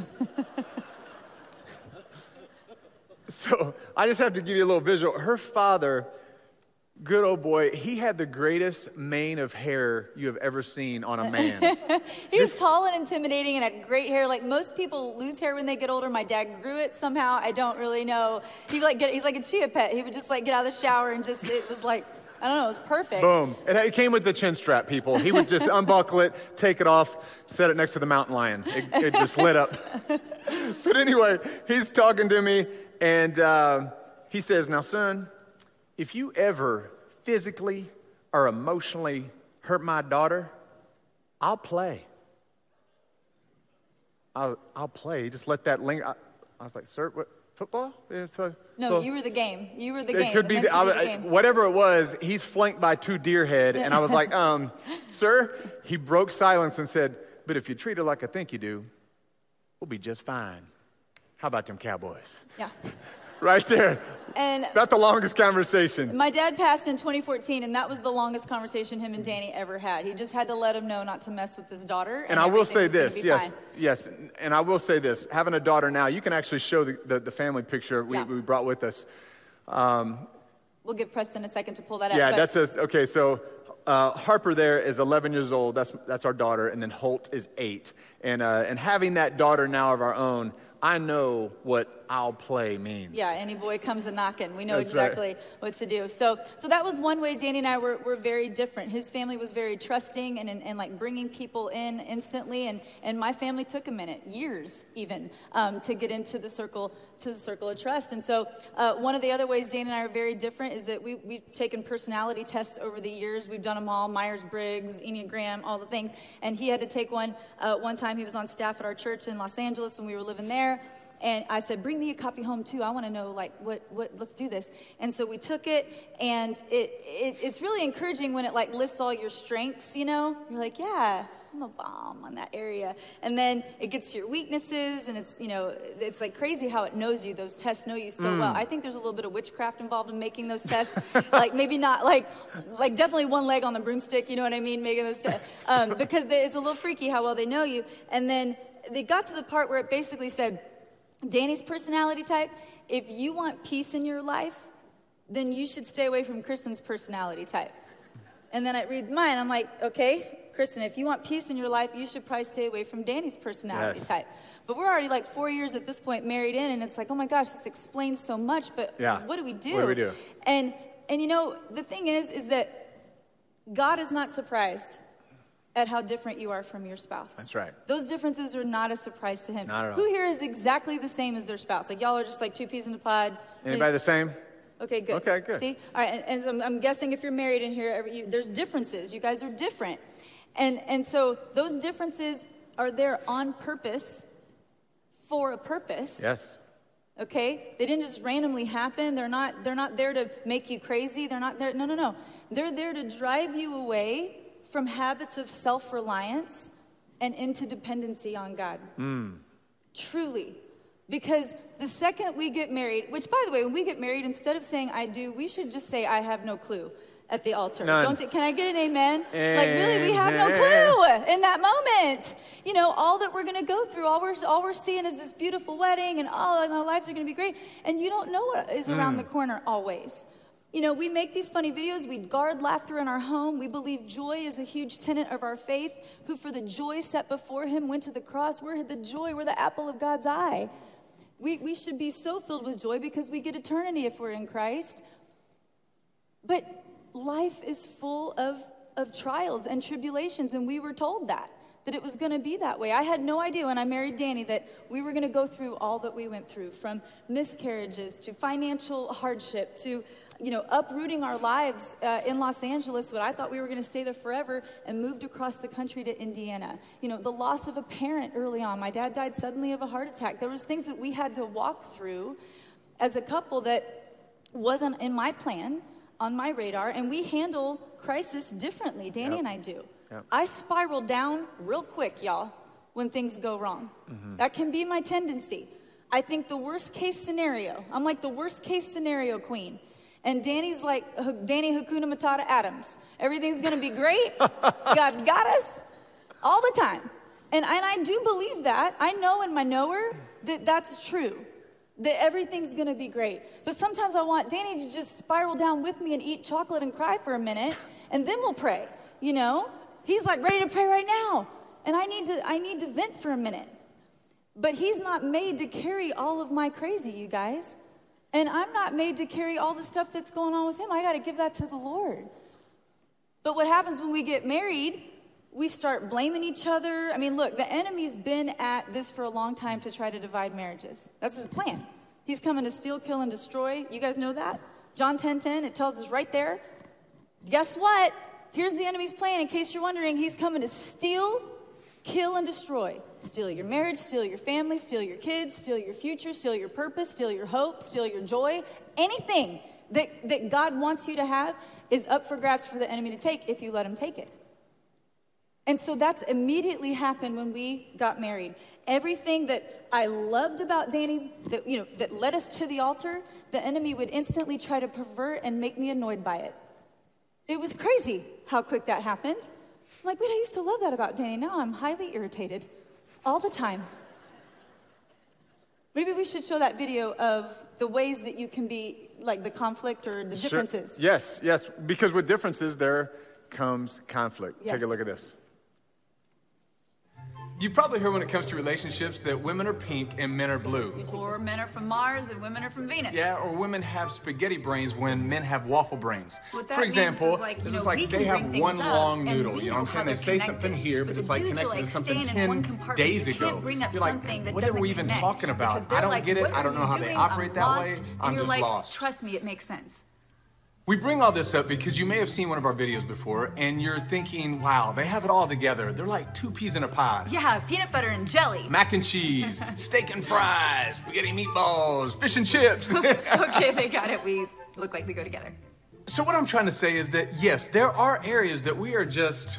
So I just have to give you a little visual. Her father, good old boy, he had the greatest mane of hair you have ever seen on a man. He was tall and intimidating and had great hair. Like most people lose hair when they get older. My dad grew it somehow. I don't really know. He like get, he's like a chia pet. He would just like get out of the shower and just, it was like, I don't know, it was perfect. Boom. It, it came with the chin strap, people. He would just unbuckle it, take it off, set it next to the mountain lion. It, it just lit up. But anyway, he's talking to me and uh, he says, now son, if you ever physically or emotionally hurt my daughter, I'll play. I'll, I'll play. Just let that linger. I, I was like, sir, what, football? It's a, no, so, you were the game. You were the it game. Could be the, I, the game. Whatever it was, he's flanked by two deer head. And I was like, um, sir, he broke silence and said, but if you treat her like I think you do, we'll be just fine. How about them Cowboys? Yeah. Right there. And about the longest conversation. My dad passed in twenty fourteen, and that was the longest conversation him and Danny ever had. He just had to let him know not to mess with his daughter. And, and I will say this, yes, fine. yes, and I will say this. Having a daughter now, you can actually show the, the, the family picture we, yeah. we brought with us. Um, we'll give Preston a second to pull that out. Yeah, that's a, okay, so uh, Harper there is eleven years old. That's that's our daughter, and then Holt is eight. And uh, and having that daughter now of our own, I know what I'll play means. Yeah, any boy comes a knocking. We know That's exactly right. what to do. So so that was one way Danny and I were, were very different. His family was very trusting and, and, and like bringing people in instantly. And, and my family took a minute, years even, um, to get into the circle to the circle of trust. And so uh, one of the other ways Danny and I are very different is that we, we've taken personality tests over the years. We've done them all, Myers-Briggs, Enneagram, all the things. And he had to take one uh, one time. He was on staff at our church in Los Angeles when we were living there. And I said, bring me a copy home too. I want to know, like, what, what, let's do this. And so we took it, and it, it it's really encouraging when it, like, lists all your strengths, you know? You're like, yeah, I'm a bomb on that area. And then it gets to your weaknesses, and it's, you know, it's, like, crazy how it knows you. Those tests know you so mm. well. I think there's a little bit of witchcraft involved in making those tests. Like, maybe not, like, like definitely one leg on the broomstick, you know what I mean, making those tests. Um, because they, it's a little freaky how well they know you. And then they got to the part where it basically said, Danny's personality type, if you want peace in your life, then you should stay away from Kristen's personality type. And then I read mine, I'm like, okay, Kristen, if you want peace in your life, you should probably stay away from Danny's personality yes. type. But we're already like four years at this point married in, and it's like, oh my gosh, this explains so much, but yeah. what do we do? What do we do? And, and you know, the thing is, is that God is not surprised at how different you are from your spouse. That's right. Those differences are not a surprise to him. Not at all. Who here is exactly the same as their spouse? Like y'all are just like two peas in a pod. Anybody the same? Okay, good. Okay, good. See? All right, and, and I'm, I'm guessing if you're married in here, every, you, there's differences. You guys are different. And, and so those differences are there on purpose for a purpose. Yes. Okay? They didn't just randomly happen. They're not, they're not there to make you crazy. They're not there. No, no, no. They're there to drive you away from habits of self-reliance and into dependency on God. Mm. Truly. Because the second we get married, which by the way, when we get married, instead of saying I do, we should just say I have no clue at the altar. None. Don't you, can I get an amen? amen? Like really, we have no clue in that moment. You know, all that we're gonna go through, all we're, all we're seeing is this beautiful wedding and oh, and our lives are gonna be great. And you don't know what is around mm. the corner always. You know, we make these funny videos, we guard laughter in our home, we believe joy is a huge tenet of our faith, who for the joy set before him went to the cross. We're the joy, we're the apple of God's eye. We, we should be so filled with joy because we get eternity if we're in Christ. But life is full of, of trials and tribulations, and we were told that, that it was going to be that way. I had no idea when I married Danny that we were going to go through all that we went through, from miscarriages to financial hardship to, you know, uprooting our lives uh, in Los Angeles when I thought we were going to stay there forever, and moved across the country to Indiana. You know, the loss of a parent early on. My dad died suddenly of a heart attack. There was things that we had to walk through as a couple that wasn't in my plan, on my radar, and we handle crisis differently. Danny yep. and I do. Yep. I spiral down real quick, y'all, when things go wrong. Mm-hmm. That can be my tendency. I think the worst case scenario, I'm like the worst case scenario queen. And Danny's like Danny Hakuna Matata Adams. Everything's gonna be great. God's got us all the time. And, and I do believe that. I know in my knower that that's true. That everything's gonna be great. But sometimes I want Danny to just spiral down with me and eat chocolate and cry for a minute, and then we'll pray, you know? He's like ready to pray right now. And I need to I need to vent for a minute. But he's not made to carry all of my crazy, you guys. And I'm not made to carry all the stuff that's going on with him. I got to give that to the Lord. But what happens when we get married, we start blaming each other. I mean, look, the enemy's been at this for a long time to try to divide marriages. That's his plan. He's coming to steal, kill, and destroy. You guys know that? John ten ten, it tells us right there. Guess what? Here's the enemy's plan, in case you're wondering. He's coming to steal, kill, and destroy. Steal your marriage, steal your family, steal your kids, steal your future, steal your purpose, steal your hope, steal your joy. Anything that, that God wants you to have is up for grabs for the enemy to take if you let him take it. And so that's immediately happened when we got married. Everything that I loved about Danny, that, you know, that led us to the altar, the enemy would instantly try to pervert and make me annoyed by it. It was crazy how quick that happened. I'm like, wait, I used to love that about Danny. Now I'm highly irritated all the time. Maybe we should show that video of the ways that you can be, like the conflict or the differences. Sure. Yes, yes, because with differences, there comes conflict. Yes. Take a look at this. You've probably heard when it comes to relationships that women are pink and men are blue. Or men are from Mars and women are from Venus. Yeah, or women have spaghetti brains when men have waffle brains. What that For example, means is like, it's know, just like they have one long noodle. You know what I'm saying? They say something here, but, but it's like connected to, like, to something ten days you ago. Bring up You're like, that what are we even talking about? I don't like, get it. I don't know how doing? they operate I'm that lost. way. And I'm you're just like, lost. Trust me, it makes sense. We bring all this up because you may have seen one of our videos before and you're thinking, wow, they have it all together. They're like two peas in a pod. Yeah, peanut butter and jelly. Mac and cheese, steak and fries, spaghetti meatballs, fish and chips. Okay, they got it. We look like we go together. So what I'm trying to say is that, yes, there are areas that we are just...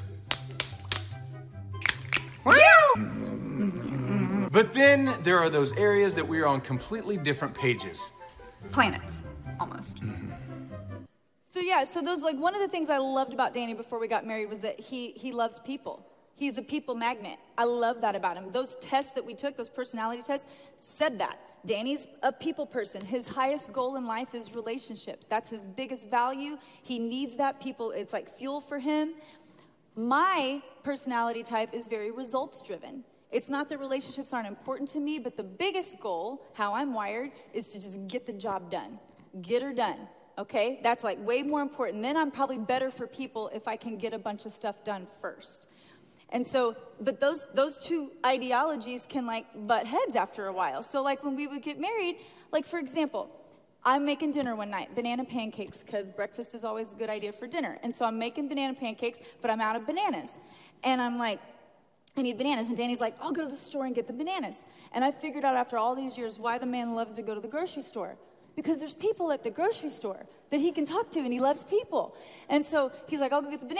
But then there are those areas that we are on completely different pages. Planets, almost. Mm-hmm. So yeah, so those, like, one of the things I loved about Danny before we got married was that he he loves people. He's a people magnet. I love that about him. Those tests that we took, those personality tests, said that. Danny's a people person. His highest goal in life is relationships. That's his biggest value. He needs that. People, it's like fuel for him. My personality type is very results driven. It's not that relationships aren't important to me, but the biggest goal, how I'm wired, is to just get the job done. Get her done. Okay, that's like way more important. Then I'm probably better for people if I can get a bunch of stuff done first. And so, but those those two ideologies can like butt heads after a while. So like when we would get married, like for example, I'm making dinner one night, banana pancakes, because breakfast is always a good idea for dinner. And so I'm making banana pancakes, but I'm out of bananas. And I'm like, I need bananas. And Danny's like, I'll go to the store and get the bananas. And I figured out after all these years why the man loves to go to the grocery store. Because there's people at the grocery store that he can talk to, and he loves people. And so he's like, I'll go get the bananas.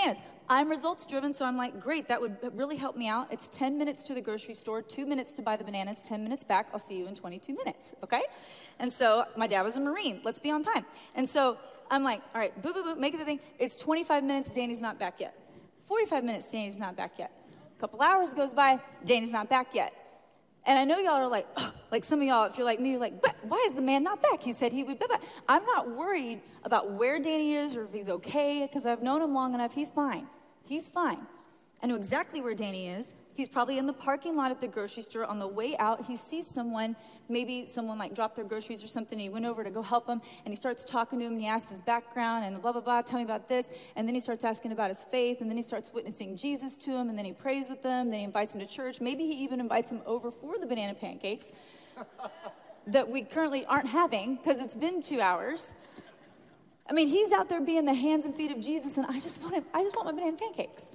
I'm results driven, so I'm like, great, that would really help me out. It's ten minutes to the grocery store, two minutes to buy the bananas, ten minutes back. I'll see you in twenty-two minutes, okay? And so my dad was a Marine. Let's be on time. And so I'm like, all right, boo, boo, boo, make it the thing. It's twenty-five minutes, Danny's not back yet. forty-five minutes, Danny's not back yet. A couple hours goes by, Danny's not back yet. And I know y'all are like, oh, like some of y'all, if you're like me, you're like, but why is the man not back? He said he would be back. I'm not worried about where Danny is or if he's okay, because I've known him long enough. He's fine. He's fine. I know exactly where Danny is. He's probably in the parking lot at the grocery store. On the way out, he sees someone, maybe someone like dropped their groceries or something. He went over to go help him, and he starts talking to him, and he asks his background, and blah, blah, blah, tell me about this. And then he starts asking about his faith, and then he starts witnessing Jesus to him, and then he prays with them, then he invites him to church. Maybe he even invites him over for the banana pancakes that we currently aren't having because it's been two hours. I mean, he's out there being the hands and feet of Jesus, and I just want him, I just want my banana pancakes.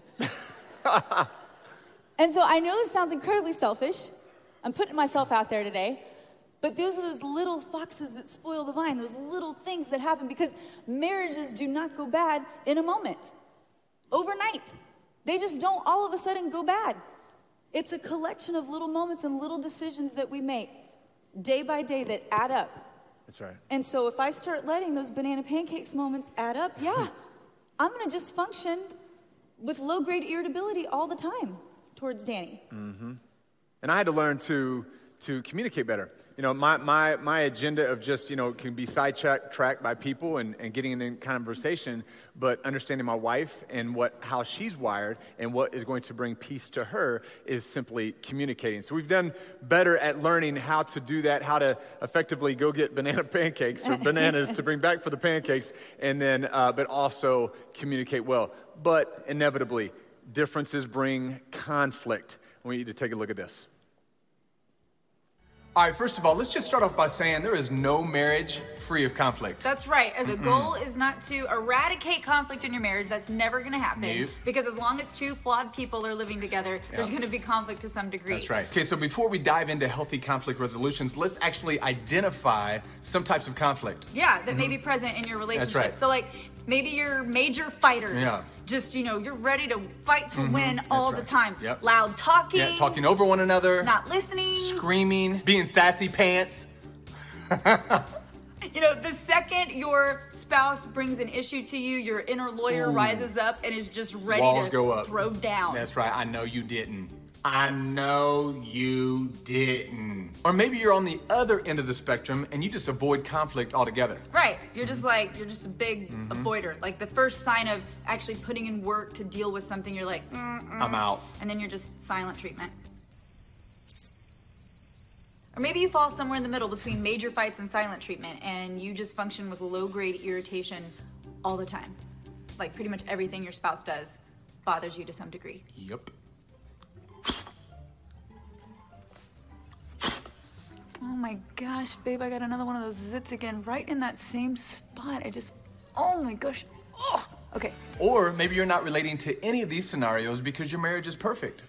And so I know this sounds incredibly selfish. I'm putting myself out there today. But those are those little foxes that spoil the vine, those little things that happen because marriages do not go bad in a moment, overnight. They just don't all of a sudden go bad. It's a collection of little moments and little decisions that we make day by day that add up. That's right. And so if I start letting those banana pancakes moments add up, yeah, I'm going to just function with low-grade irritability all the time towards Danny. Mm-hmm. And I had to learn to to communicate better. You know, my my my agenda of just, you know, can be sidetracked tracked by people and, and getting in conversation, but understanding my wife and what how she's wired and what is going to bring peace to her is simply communicating. So we've done better at learning how to do that, how to effectively go get banana pancakes or bananas to bring back for the pancakes, and then uh, but also communicate well. But inevitably, differences bring conflict. I want you to take a look at this. All right, first of all, let's just start off by saying there is no marriage free of conflict. That's right. As the goal is not to eradicate conflict in your marriage. That's never going to happen. Nope. Because as long as two flawed people are living together, Yeah. there's going to be conflict to some degree. That's right. Okay, so before we dive into healthy conflict resolutions, let's actually identify some types of conflict. Yeah, that may be present in your relationship. right. So like maybe you're major fighters. Yeah. Just, you know, you're ready to fight to Mhm. win That's all right. the time. Yep. Loud talking. Yeah, talking over one another. Not listening. Screaming. Being sassy pants. You know, the second your spouse brings an issue to you, your inner lawyer Ooh. rises up and is just ready Walls to go up. throw down. That's right. I know you didn't. I know you didn't. Or maybe you're on the other end of the spectrum and you just avoid conflict altogether. Right. You're just like, you're just a big Mhm. avoider. Like the first sign of actually putting in work to deal with something, you're like, Mm-mm. I'm out. And then you're just silent treatment. Or maybe you fall somewhere in the middle between major fights and silent treatment and you just function with low-grade irritation all the time. Like pretty much everything your spouse does bothers you to some degree. Yep. Oh my gosh, babe, I got another one of those zits again, right in that same spot. I just, oh my gosh. Oh. Okay. Or maybe you're not relating to any of these scenarios because your marriage is perfect.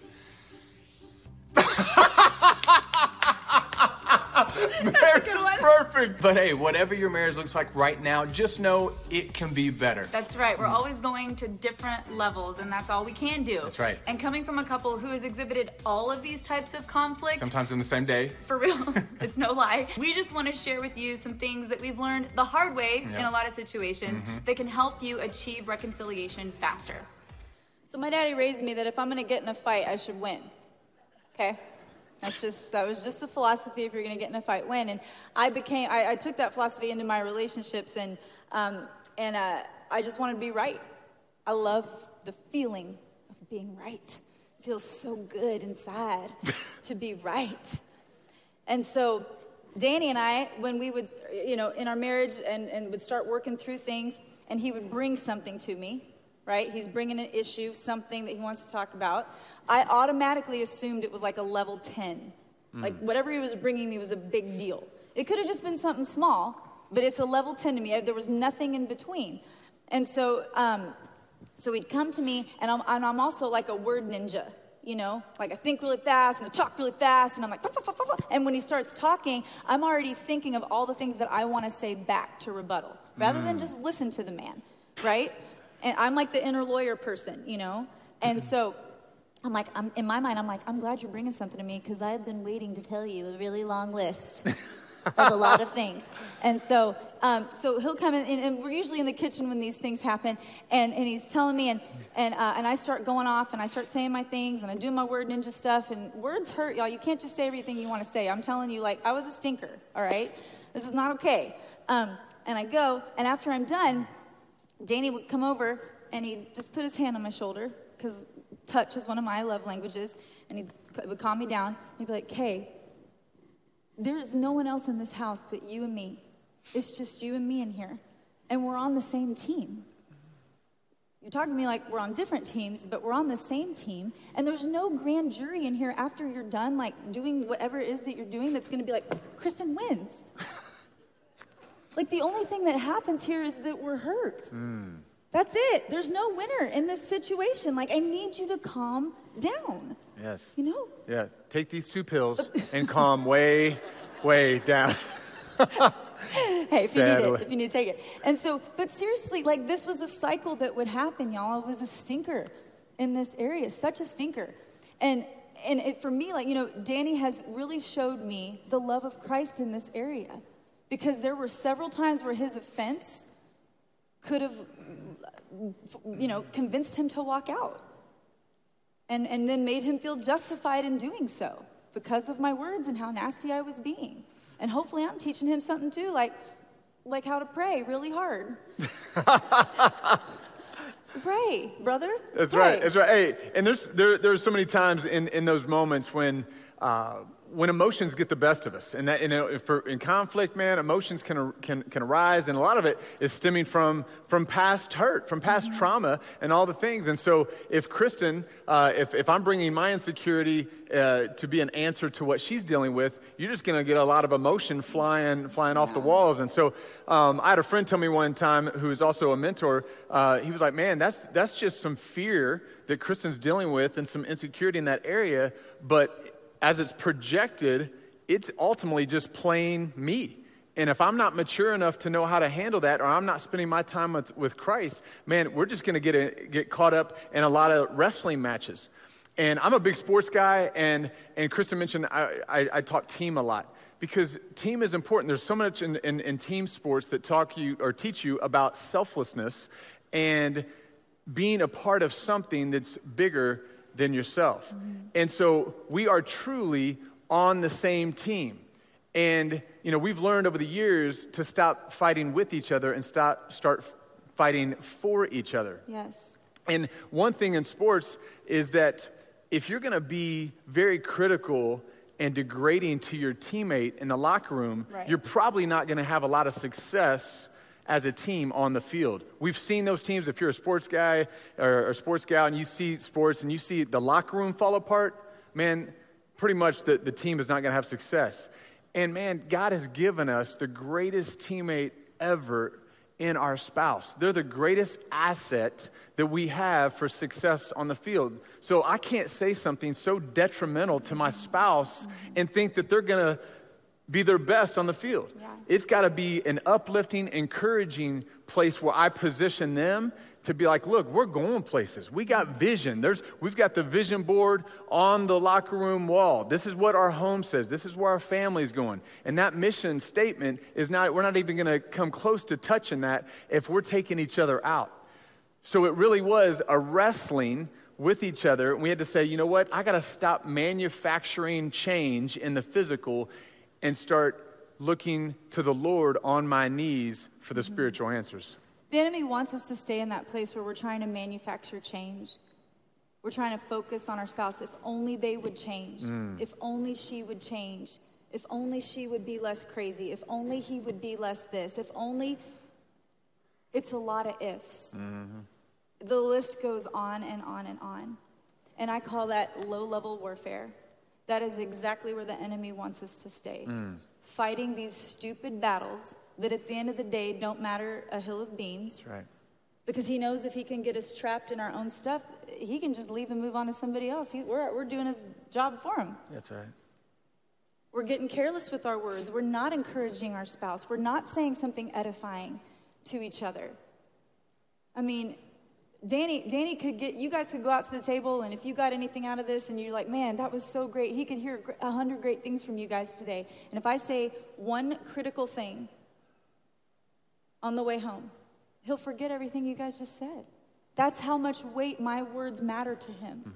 Marriage is perfect. But hey, whatever your marriage looks like right now, just know it can be better. That's right. We're always going to different levels, and that's all we can do. That's right. And coming from a couple who has exhibited all of these types of conflict, Sometimes in the same day. for real, it's no lie. We just want to share with you some things that we've learned the hard way Yeah. in a lot of situations Mhm. that can help you achieve reconciliation faster. So my daddy raised me that if I'm gonna get in a fight, I should win. Okay? That's just, that was just the philosophy. If you're gonna get in a fight, win. And I became, I, I took that philosophy into my relationships, and um, and uh, I just wanted to be right. I love the feeling of being right. It feels so good inside to be right. And so Danny and I, when we would, you know, in our marriage and, and would start working through things, and he would bring something to me, right? He's bringing an issue, something that he wants to talk about. I automatically assumed it was like a level ten. Mm. Like whatever he was bringing me was a big deal. It could have just been something small, but it's a level ten to me. There was nothing in between. And so, um, so he'd come to me, and I'm, and I'm also like a word ninja. You know, like I think really fast and I talk really fast and I'm like, "Fuh, fuh, fuh, fuh, fuh." And when he starts talking, I'm already thinking of all the things that I want to say back to rebuttal rather than Mm. just listen to the man, right? And I'm like the inner lawyer person, you know? And so I'm like, I'm, in my mind, I'm like, I'm glad you're bringing something to me because I've been waiting to tell you a really long list of a lot of things. And so um, so he'll come in, and, and we're usually in the kitchen when these things happen, and, and he's telling me, and and uh, and I start going off, and I start saying my things, and I do my word ninja stuff, and words hurt, y'all. You can't just say everything you want to say. I'm telling you, like, I was a stinker, all right? This is not okay. Um, and I go, and after I'm done, Danny would come over, and he'd just put his hand on my shoulder, because touch is one of my love languages, and he would calm me down, and he'd be like, Kay, there is no one else in this house but you and me. It's just you and me in here. And we're on the same team. You're talking to me like we're on different teams, but we're on the same team. And there's no grand jury in here after you're done, like doing whatever it is that you're doing that's going to be like, Kristen wins. Like the only thing that happens here is that we're hurt. Mm. That's it. There's no winner in this situation. Like, I need you to calm down. Yes. You know? Yeah. Take these two pills and calm way, way down. Hey, if you need it, if you need to take it. And so, but seriously, like this was a cycle that would happen, y'all. It was a stinker in this area, such a stinker. And and it, for me, like, you know, Danny has really showed me the love of Christ in this area. Because there were several times where his offense could have, you know, convinced him to walk out. And, and then made him feel justified in doing so because of my words and how nasty I was being. And hopefully I'm teaching him something too, like, like how to pray really hard. Pray, brother. That's pray. right. That's right. Hey, and there's there there's so many times in, in those moments when uh, when emotions get the best of us, and that, you know, for, in conflict, man, emotions can can can arise, and a lot of it is stemming from from past hurt, from past mm-hmm. trauma, and all the things. And so, if Kristen, uh, if if I'm bringing my insecurity uh, to be an answer to what she's dealing with, you're just gonna get a lot of emotion flying flying yeah. off the walls. And so, um, I had a friend tell me one time, who is also a mentor. Uh, he was like, "Man, that's that's just some fear that Kristen's dealing with, and some insecurity in that area, but." As it's projected, it's ultimately just plain me. And if I'm not mature enough to know how to handle that, or I'm not spending my time with, with Christ, man, we're just gonna get a, get caught up in a lot of wrestling matches. And I'm a big sports guy, and, and Kristen mentioned I, I, I talk team a lot. Because team is important. There's so much in, in, in team sports that talk you or teach you about selflessness and being a part of something that's bigger than yourself. Mm-hmm. And so we are truly on the same team. And, you know, we've learned over the years to stop fighting with each other and stop, start fighting for each other. Yes. And one thing in sports is that if you're going to be very critical and degrading to your teammate in the locker room, right. you're probably not going to have a lot of success as a team on the field. We've seen those teams. If you're a sports guy or a sports gal and you see sports and you see the locker room fall apart, man, pretty much the, the team is not gonna have success. And man, God has given us the greatest teammate ever in our spouse. They're the greatest asset that we have for success on the field. So I can't say something so detrimental to my spouse and think that they're gonna be their best on the field. Yeah. It's gotta be an uplifting, encouraging place where I position them to be like, look, we're going places. We got vision. There's, we've got the vision board on the locker room wall. This is what our home says. This is where our family's going. And that mission statement is not, we're not even gonna come close to touching that if we're taking each other out. So it really was a wrestling with each other. We had to say, you know what? I gotta stop manufacturing change in the physical and start looking to the Lord on my knees for the mm-hmm. spiritual answers. The enemy wants us to stay in that place where we're trying to manufacture change. We're trying to focus on our spouse. If only they would change. Mm. If only she would change. If only she would be less crazy. If only he would be less this. If only... It's a lot of ifs. Mm-hmm. The list goes on and on and on. And I call that low-level warfare. That is exactly where the enemy wants us to stay. Mm. Fighting these stupid battles that at the end of the day don't matter a hill of beans. That's right. Because he knows if he can get us trapped in our own stuff, he can just leave and move on to somebody else. He, we're, we're doing his job for him. That's right. We're getting careless with our words. We're not encouraging our spouse. We're not saying something edifying to each other. I mean, Danny, Danny could get, you guys could go out to the table, and if you got anything out of this and you're like, man, that was so great, he could hear a hundred great things from you guys today. And if I say one critical thing on the way home, he'll forget everything you guys just said. That's how much weight my words matter to him. Mm-hmm.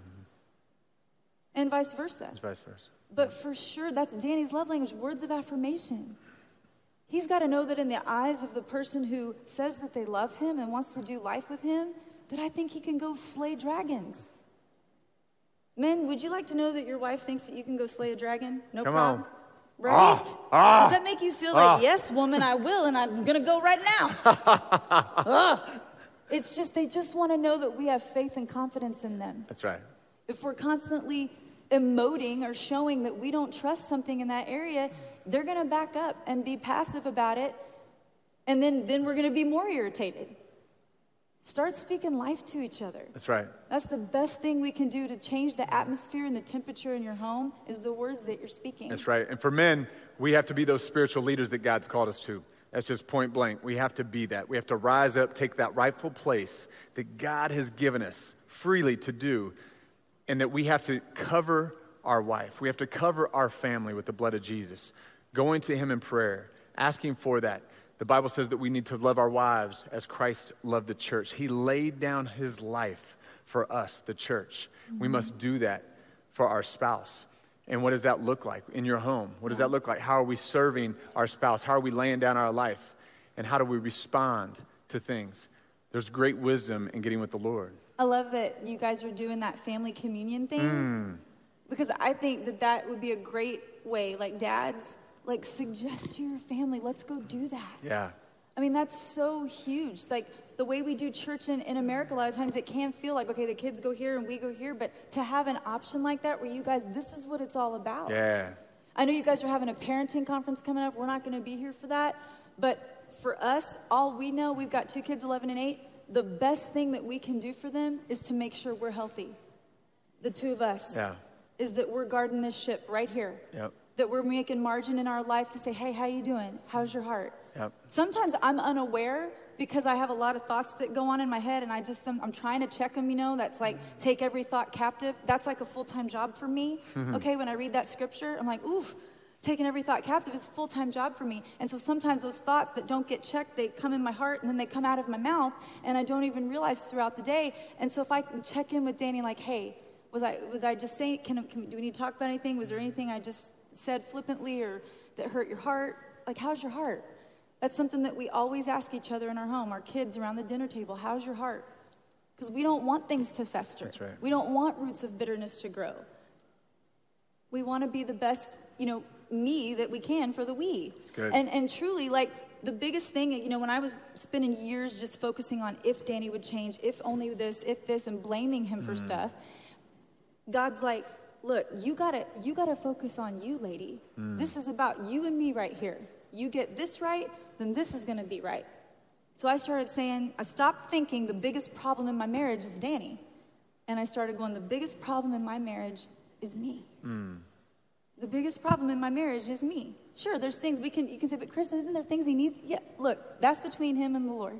And vice versa. It's vice versa. But for sure, that's Danny's love language, words of affirmation. He's got to know that in the eyes of the person who says that they love him and wants to do life with him, that I think he can go slay dragons. Men, would you like to know that your wife thinks that you can go slay a dragon? No Come problem. on. Right? Ah, ah, Does that make you feel ah. like, yes, woman, I will, and I'm going to go right now? Ugh. It's just, they just want to know that we have faith and confidence in them. That's right. If we're constantly emoting or showing that we don't trust something in that area, they're going to back up and be passive about it, and then, then we're going to be more irritated. Start speaking life to each other. That's right. That's the best thing we can do to change the atmosphere and the temperature in your home is the words that you're speaking. That's right. And for men, we have to be those spiritual leaders that God's called us to. That's just point blank. We have to be that. We have to rise up, take that rightful place that God has given us freely to do, and that we have to cover our wife. We have to cover our family with the blood of Jesus, going to him in prayer, asking for that. The Bible says that we need to love our wives as Christ loved the church. He laid down his life for us, the church. Mm-hmm. We must do that for our spouse. And what does that look like in your home? What does that look like? How are we serving our spouse? How are we laying down our life? And how do we respond to things? There's great wisdom in getting with the Lord. I love that you guys are doing that family communion thing Mm. because I think that that would be a great way, like dads, like suggest to your family, let's go do that. Yeah. I mean, that's so huge. Like the way we do church in, in America, a lot of times it can feel like, okay, the kids go here and we go here, but to have an option like that where you guys, this is what it's all about. Yeah. I know you guys are having a parenting conference coming up. We're not going to be here for that. But for us, all we know, we've got two kids, eleven and eight. The best thing that we can do for them is to make sure we're healthy. The two of us. Yeah. Is that we're guarding this ship right here. Yep. That we're making margin in our life to say, hey, how you doing? How's your heart? Yep. Sometimes I'm unaware because I have a lot of thoughts that go on in my head and I just, I'm, I'm trying to check them, you know, that's like take every thought captive. That's like a full-time job for me. Okay, when I read that scripture, I'm like, oof, taking every thought captive is a full-time job for me. And so sometimes those thoughts that don't get checked, they come in my heart and then they come out of my mouth and I don't even realize throughout the day. And so if I can check in with Danny like, hey, was I, was I just saying, can, can, do we need to talk about anything? Was there anything I just said flippantly or that hurt your heart? Like, how's your heart? That's something that we always ask each other in our home, our kids around the dinner table, how's your heart? Because we don't want things to fester. That's right. We don't want roots of bitterness to grow. We want to be the best, you know, me that we can for the we. That's good. And, and truly, like, the biggest thing, you know, when I was spending years just focusing on if Danny would change, if only this, if this, and blaming him for Mm. stuff, God's like, look, you gotta, you gotta focus on you, lady. Mm. This is about you and me right here. You get this right, then this is gonna be right. So I started saying, I stopped thinking the biggest problem in my marriage is Danny. And I started going, the biggest problem in my marriage is me. Mm. The biggest problem in my marriage is me. Sure, there's things we can, you can say, but Kristen, isn't there things he needs? Yeah, look, that's between him and the Lord.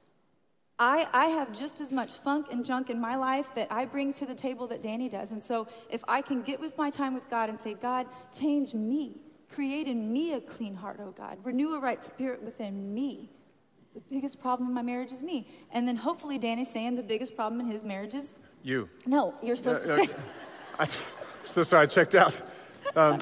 I, I have just as much funk and junk in my life that I bring to the table that Danny does. And so if I can get with my time with God and say, God, change me. Create in me a clean heart, oh God. Renew a right spirit within me. The biggest problem in my marriage is me. And then hopefully Danny's saying the biggest problem in his marriage is... You. No, you're supposed Uh, to uh, say... I'm so sorry, I checked out. Um,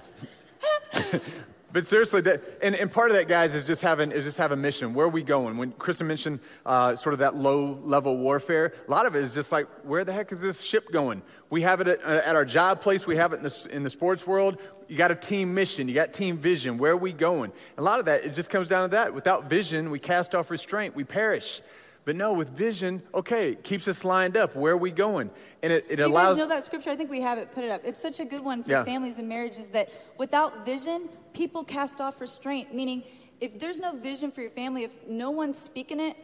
but seriously, that, and, and part of that, guys, is just having is just have a mission. Where are we going? When Kristen mentioned uh, sort of that low-level warfare, a lot of it is just like, where the heck is this ship going? We have it at, at our job place. We have it in the, in the sports world. You got a team mission. You got team vision. Where are we going? A lot of that, it just comes down to that. Without vision, we cast off restraint. We perish. But no, with vision, okay, it keeps us lined up. Where are we going? And it, it Do you allows... guys know that scripture? I think we have it. Put it up. It's such a good one for Yeah. families and marriages that without vision, people cast off restraint. Meaning, if there's no vision for your family, if no one's speaking it,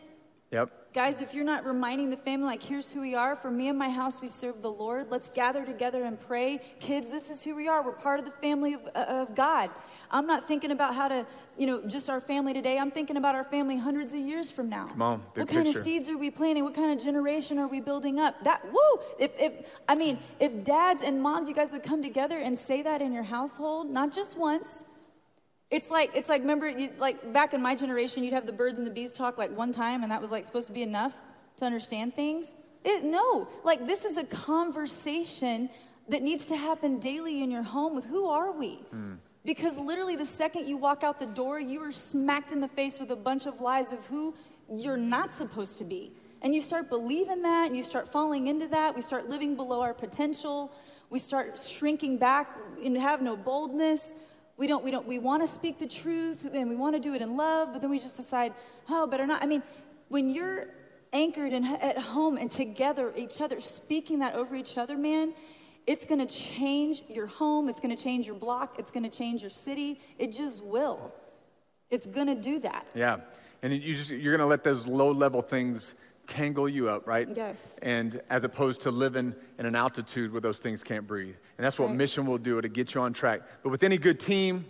Yep. Guys, if you're not reminding the family, like, here's who we are. For me and my house, we serve the Lord. Let's gather together and pray. Kids, this is who we are. We're part of the family of, of God. I'm not thinking about how to, you know, just our family today. I'm thinking about our family hundreds of years from now. Come on, big What kind picture. of seeds are we planting? What kind of generation are we building up? That, woo! If, if I mean, if dads and moms, you guys would come together and say that in your household, not just once. It's like, it's like, remember, you, like back in my generation, you'd have the birds and the bees talk like one time, and that was like supposed to be enough to understand things. It, no, like this is a conversation that needs to happen daily in your home with who are we? Mm. Because literally the second you walk out the door, you are smacked in the face with a bunch of lies of who you're not supposed to be. And you start believing that, and you start falling into that. We start living below our potential. We start shrinking back and have no boldness. We don't, we don't, we want to speak the truth and we want to do it in love, but then we just decide, oh, better not. I mean, when you're anchored in, at home and together, each other, speaking that over each other, man, it's going to change your home. It's going to change your block. It's going to change your city. It just will. It's going to do that. Yeah. And you just, you're going to let those low level things tangle you up, right? Yes. And as opposed to living in an altitude where those things can't breathe. And that's what right. mission will do, to get you on track. But with any good team,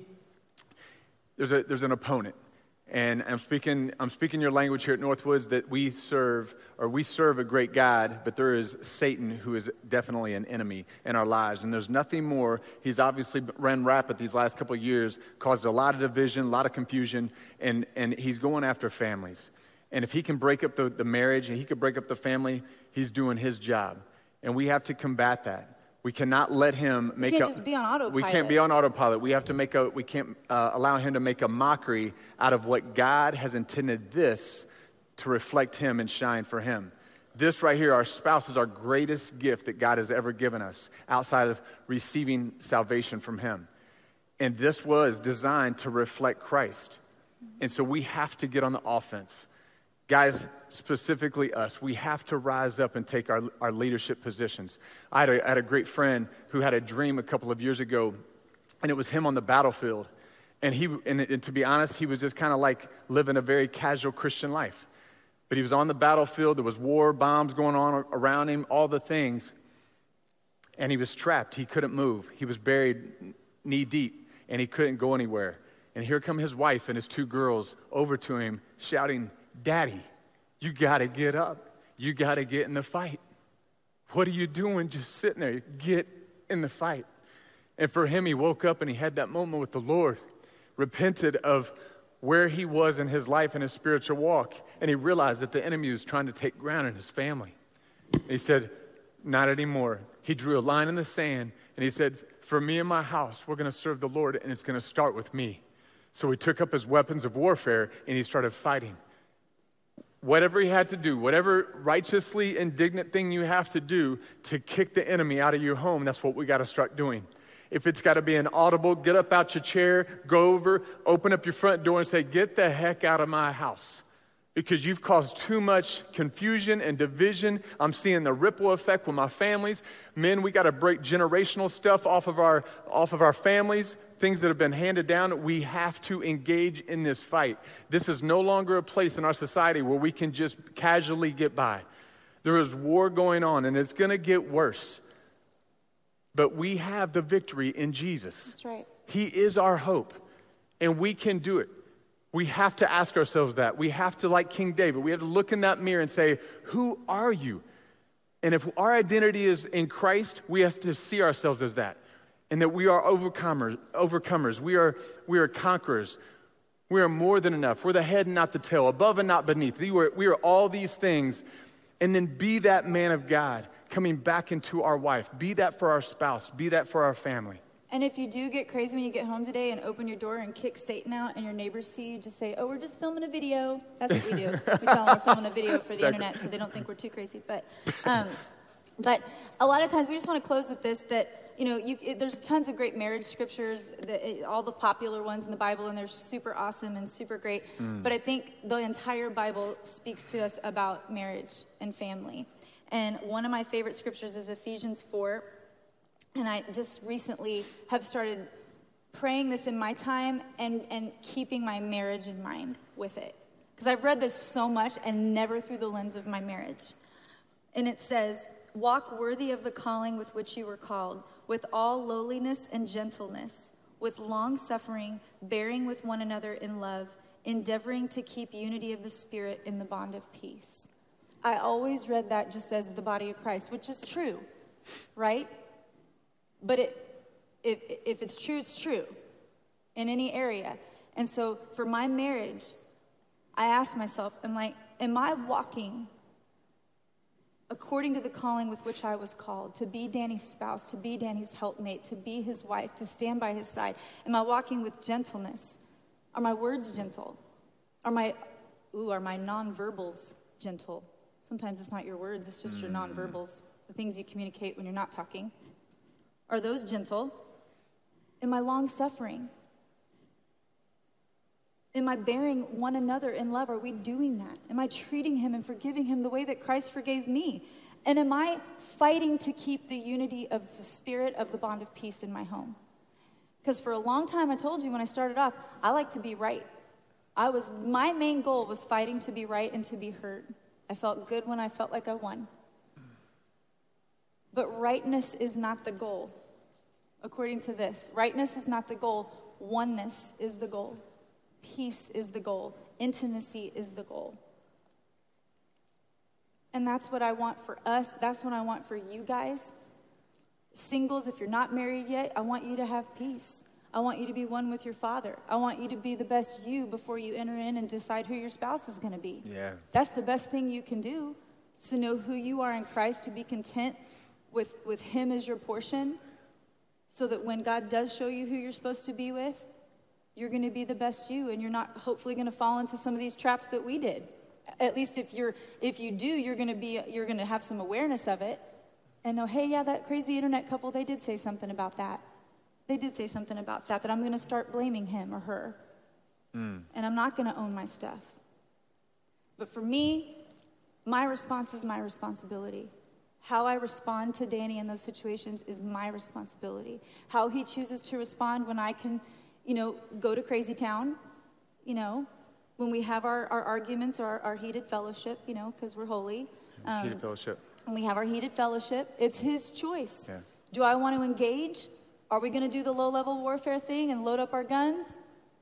there's a there's an opponent. And I'm speaking I'm speaking your language here at Northwoods, that we serve, or we serve a great God, but there is Satan, who is definitely an enemy in our lives. And there's nothing more. He's obviously ran rapid these last couple of years, caused a lot of division, a lot of confusion, and, and he's going after families. And if he can break up the, the marriage and he can break up the family, he's doing his job. And we have to combat that. We cannot let him make we can't a, just be on autopilot. We can't be on autopilot. We have to make a, we can't uh, allow him to make a mockery out of what God has intended this to reflect him and shine for him. This right here, our spouse, is our greatest gift that God has ever given us, outside of receiving salvation from him. And this was designed to reflect Christ. And so we have to get on the offense. Guys, specifically us, we have to rise up and take our, our leadership positions. I had, a, I had a great friend who had a dream a couple of years ago, and it was him on the battlefield. And he, and, and to be honest, he was just kind of like living a very casual Christian life. But he was on the battlefield. There was war, bombs going on around him, all the things. And he was trapped. He couldn't move. He was buried knee deep, and he couldn't go anywhere. And here come his wife and his two girls over to him, shouting, "Daddy, you gotta get up. You gotta get in the fight. What are you doing just sitting there? Get in the fight." And for him, he woke up and he had that moment with the Lord, repented of where he was in his life and his spiritual walk, and he realized that the enemy was trying to take ground in his family. And he said, "Not anymore." He drew a line in the sand, and he said, "For me and my house, we're gonna serve the Lord, and it's gonna start with me." So he took up his weapons of warfare, and he started fighting. Whatever he had to do, whatever righteously indignant thing you have to do to kick the enemy out of your home, that's what we got to start doing. If it's got to be an audible, get up out your chair, go over, open up your front door and say, "Get the heck out of my house," because you've caused too much confusion and division. I'm seeing the ripple effect with my families. Men, we got to break generational stuff off of our off of our families. Things that have been handed down. We have to engage in this fight. This is no longer a place in our society where we can just casually get by. There is war going on, and it's going to get worse. But we have the victory in Jesus. That's right. He is our hope, and we can do it. We have to ask ourselves that. We have to, like King David, we have to look in that mirror and say, "Who are you?" And if our identity is in Christ, we have to see ourselves as that. And that we are overcomers, overcomers. We are, we are conquerors. We are more than enough. We're the head and not the tail, above and not beneath. We are, we are all these things. And then be that man of God coming back into our wife. Be that for our spouse. Be that for our family. And if you do get crazy when you get home today and open your door and kick Satan out and your neighbors see you, just say, "Oh, we're just filming a video." That's what we do. We tell them we're filming a video for the Exactly. internet so they don't think we're too crazy. But um, but a lot of times we just want to close with this, that, you know, you, it, there's tons of great marriage scriptures, that it, all the popular ones in the Bible, and they're super awesome and super great. Mm. But I think the entire Bible speaks to us about marriage and family. And one of my favorite scriptures is Ephesians four. And I just recently have started praying this in my time and, and keeping my marriage in mind with it. because I've read this so much and never through the lens of my marriage. And it says, walk worthy of the calling with which you were called, with all lowliness and gentleness, with long suffering, bearing with one another in love, endeavoring to keep unity of the Spirit in the bond of peace. I always read that just as the body of Christ, which is true, right? But it, if, if it's true, it's true in any area. And so for my marriage, I asked myself, am I, am I walking according to the calling with which I was called, to be Danny's spouse, to be Danny's helpmate, to be his wife, to stand by his side? Am I walking with gentleness? Are my words gentle? Are my, ooh, are my nonverbals gentle? Sometimes it's not your words, it's just your nonverbals, the things you communicate when you're not talking. Are those gentle? Am I long-suffering? Am I bearing one another in love? Are we doing that? Am I treating him and forgiving him the way that Christ forgave me? And am I fighting to keep the unity of the Spirit of the bond of peace in my home? Because for a long time, I told you when I started off, I like to be right. I was, my main goal was fighting to be right and to be heard. I felt good when I felt like I won. But rightness is not the goal. According to this, rightness is not the goal. Oneness is the goal. Peace is the goal. Intimacy is the goal. And that's what I want for us. That's what I want for you guys. Singles, if you're not married yet, I want you to have peace. I want you to be one with your Father. I want you to be the best you before you enter in and decide who your spouse is going to be. Yeah. That's the best thing you can do, is to know who you are in Christ, to be content with, with him as your portion, so that when God does show you who you're supposed to be with, you're going to be the best you, and you're not hopefully going to fall into some of these traps that we did. At least if you're, if you do, you're going to be, you're going to have some awareness of it, and know, hey, yeah, that crazy internet couple, they did say something about that. They did say something about that. That I'm going to start blaming him or her, mm. and I'm not going to own my stuff. But for me, my response is my responsibility. How I respond to Danny in those situations is my responsibility. How he chooses to respond when I can, you know, go to crazy town, you know, when we have our, our arguments or our, our heated fellowship, you know, because we're holy. Um, heated fellowship. When we have our heated fellowship, it's his choice. Yeah. Do I want to engage? Are we going to do the low-level warfare thing and load up our guns?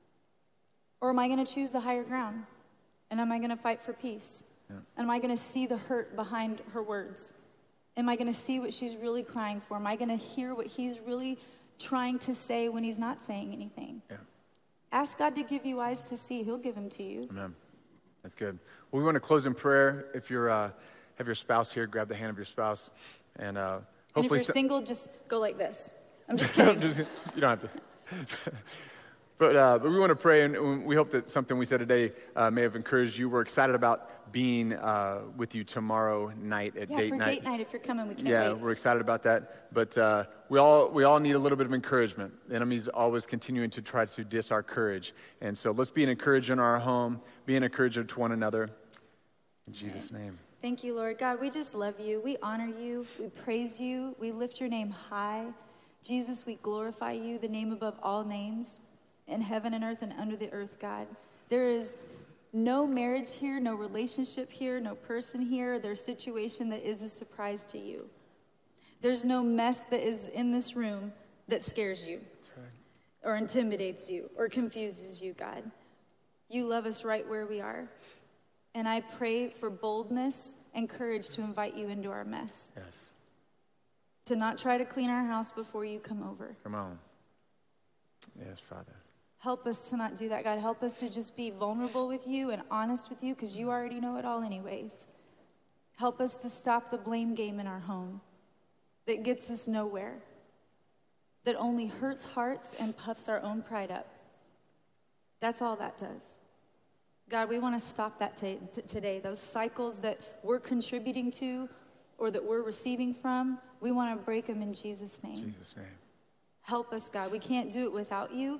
Or am I going to choose the higher ground? And am I going to fight for peace? Yeah. And am I going to see the hurt behind her words? Am I going to see what she's really crying for? Am I going to hear what he's really trying to say when he's not saying anything? Yeah. Ask God to give you eyes to see. He'll give them to you. Amen. That's good. Well, we want to close in prayer. If you're uh, have your spouse here, grab the hand of your spouse, and uh, hopefully. And if you're so- single, just go like this. I'm just kidding. just, you don't have to. but uh, but we want to pray, and we hope that something we said today uh, may have encouraged you. We're excited about being uh, with you tomorrow night at yeah, date for night. date night, if you're coming, we can't Yeah, wait. we're excited about that. But uh, we all we all need a little bit of encouragement. The enemy's always continuing to try to diss our courage. And so let's be an encourager in our home, be an encourager to one another. In Jesus' name. Thank you, Lord. God, we just love you. We honor you. We praise you. We lift your name high. Jesus, we glorify you, the name above all names, in heaven and earth and under the earth, God. There is no marriage here, no relationship here, no person here, their situation that is a surprise to you. There's no mess that is in this room that scares you. That's right. Or intimidates you or confuses you, God. You love us right where we are. And I pray for boldness and courage to invite you into our mess. Yes. To not try to clean our house before you come over. Come on. Yes, Father. Help us to not do that, God. Help us to just be vulnerable with you and honest with you, because you already know it all anyways. Help us to stop the blame game in our home that gets us nowhere, that only hurts hearts and puffs our own pride up. That's all that does. God, we want to stop that t- t- today. Those cycles that we're contributing to or that we're receiving from, we want to break them in Jesus' name. Jesus' name. Help us, God. We can't do it without you.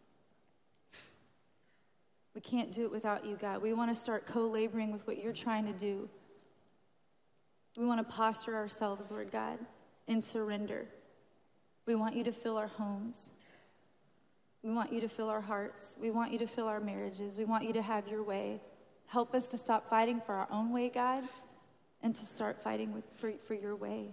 We can't do it without you, God. We want to start co-laboring with what you're trying to do. We want to posture ourselves, Lord God, in surrender. We want you to fill our homes. We want you to fill our hearts. We want you to fill our marriages. We want you to have your way. Help us to stop fighting for our own way, God, and to start fighting with, for, for your way.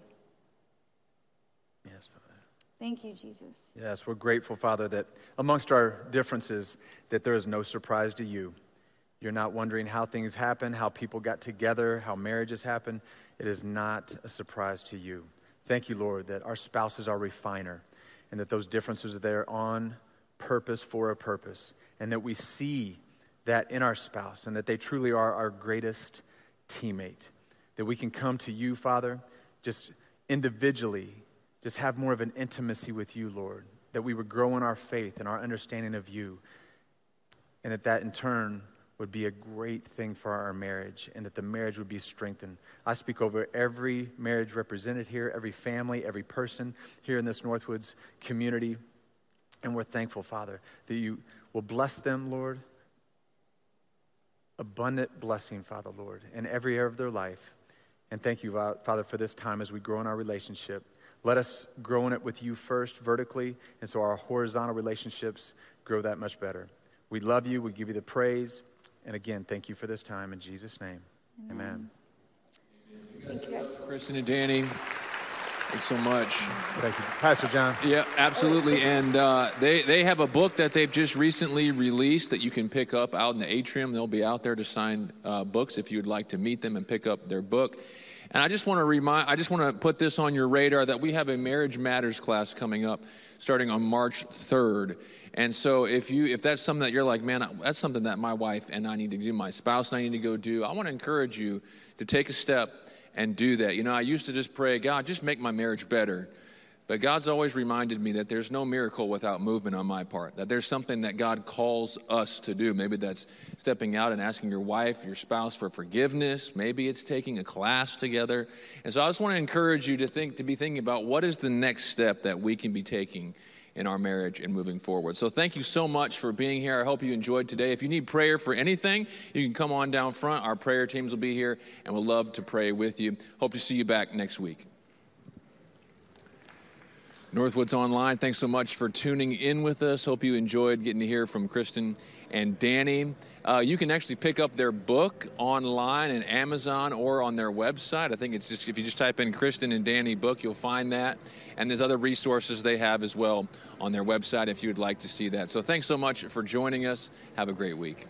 Yes, Father. Thank you, Jesus. Yes, we're grateful, Father, that amongst our differences, that there is no surprise to you. You're not wondering how things happen, how people got together, how marriages happen. It is not a surprise to you. Thank you, Lord, that our spouses are refiner and that those differences are there on purpose for a purpose, and that we see that in our spouse and that they truly are our greatest teammate. That we can come to you, Father, just individually, just have more of an intimacy with you, Lord. That we would grow in our faith and our understanding of you, and that that in turn would be a great thing for our marriage, and that the marriage would be strengthened. I speak over every marriage represented here, every family, every person here in this Northwoods community, and we're thankful, Father, that you will bless them, Lord. Abundant blessing, Father, Lord, in every area of their life. And thank you, Father, for this time as we grow in our relationship. Let us grow in it with you first, vertically, and so our horizontal relationships grow that much better. We love you. We give you the praise. And again, thank you for this time. In Jesus' name, amen. amen. Thank you, guys. Kristen and Danny, thanks so much. Thank you. Pastor John. Yeah, absolutely. And uh, they, they have a book that they've just recently released that you can pick up out in the atrium. They'll be out there to sign uh, books if you would like to meet them and pick up their book. And I just want to remind, I just want to put this on your radar that we have a Marriage Matters class coming up starting on March third. And so if you, if that's something that you're like, man, that's something that my wife and I need to do, my spouse and I need to go do, I want to encourage you to take a step and do that. You know, I used to just pray, God, just make my marriage better. But God's always reminded me that there's no miracle without movement on my part, that there's something that God calls us to do. Maybe that's stepping out and asking your wife, your spouse for forgiveness. Maybe it's taking a class together. And so I just want to encourage you to think, to be thinking about what is the next step that we can be taking in our marriage and moving forward. So thank you so much for being here. I hope you enjoyed today. If you need prayer for anything, you can come on down front. Our prayer teams will be here, and we'll love to pray with you. Hope to see you back next week. Northwoods Online, thanks so much for tuning in with us. Hope you enjoyed getting to hear from Kristen and Danny. Uh, you can actually pick up their book online at Amazon or on their website. I think it's just, if you just type in Kristen and Danny book, you'll find that. And there's other resources they have as well on their website if you would like to see that. So thanks so much for joining us. Have a great week.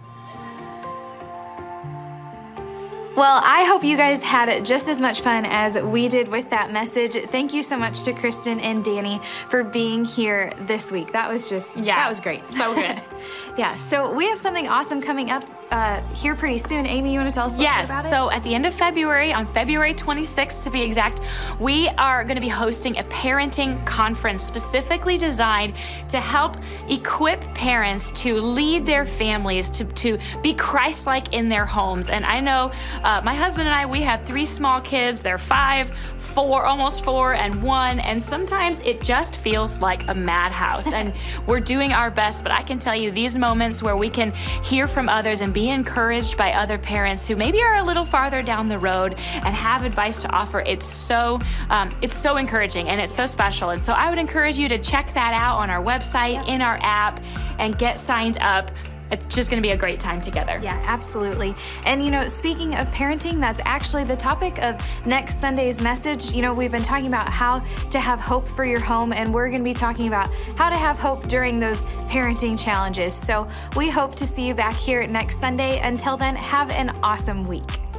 Well, I hope you guys had just as much fun as we did with that message. Thank you so much to Kristen and Danny for being here this week. That was just, yeah, that was great. So good. Yeah, so we have something awesome coming up uh, here pretty soon. Amy, you want to tell us a little yes, bit about it? Yes, so at the end of February, on February twenty-sixth to be exact, we are going to be hosting a parenting conference specifically designed to help equip parents to lead their families, to, to be Christ-like in their homes. And I know uh, my husband and I, we have three small kids. They're five, four, almost four, and one. And sometimes it just feels like a madhouse. And we're doing our best, but I can tell you these moments where we can hear from others and be encouraged by other parents who maybe are a little farther down the road and have advice to offer. It's so, um, it's so encouraging and it's so special. And so I would encourage you to check that out on our website, in our app, and get signed up. It's just going to be a great time together. Yeah, absolutely. And, you know, speaking of parenting, that's actually the topic of next Sunday's message. You know, we've been talking about how to have hope for your home, and we're going to be talking about how to have hope during those parenting challenges. So we hope to see you back here next Sunday. Until then, have an awesome week.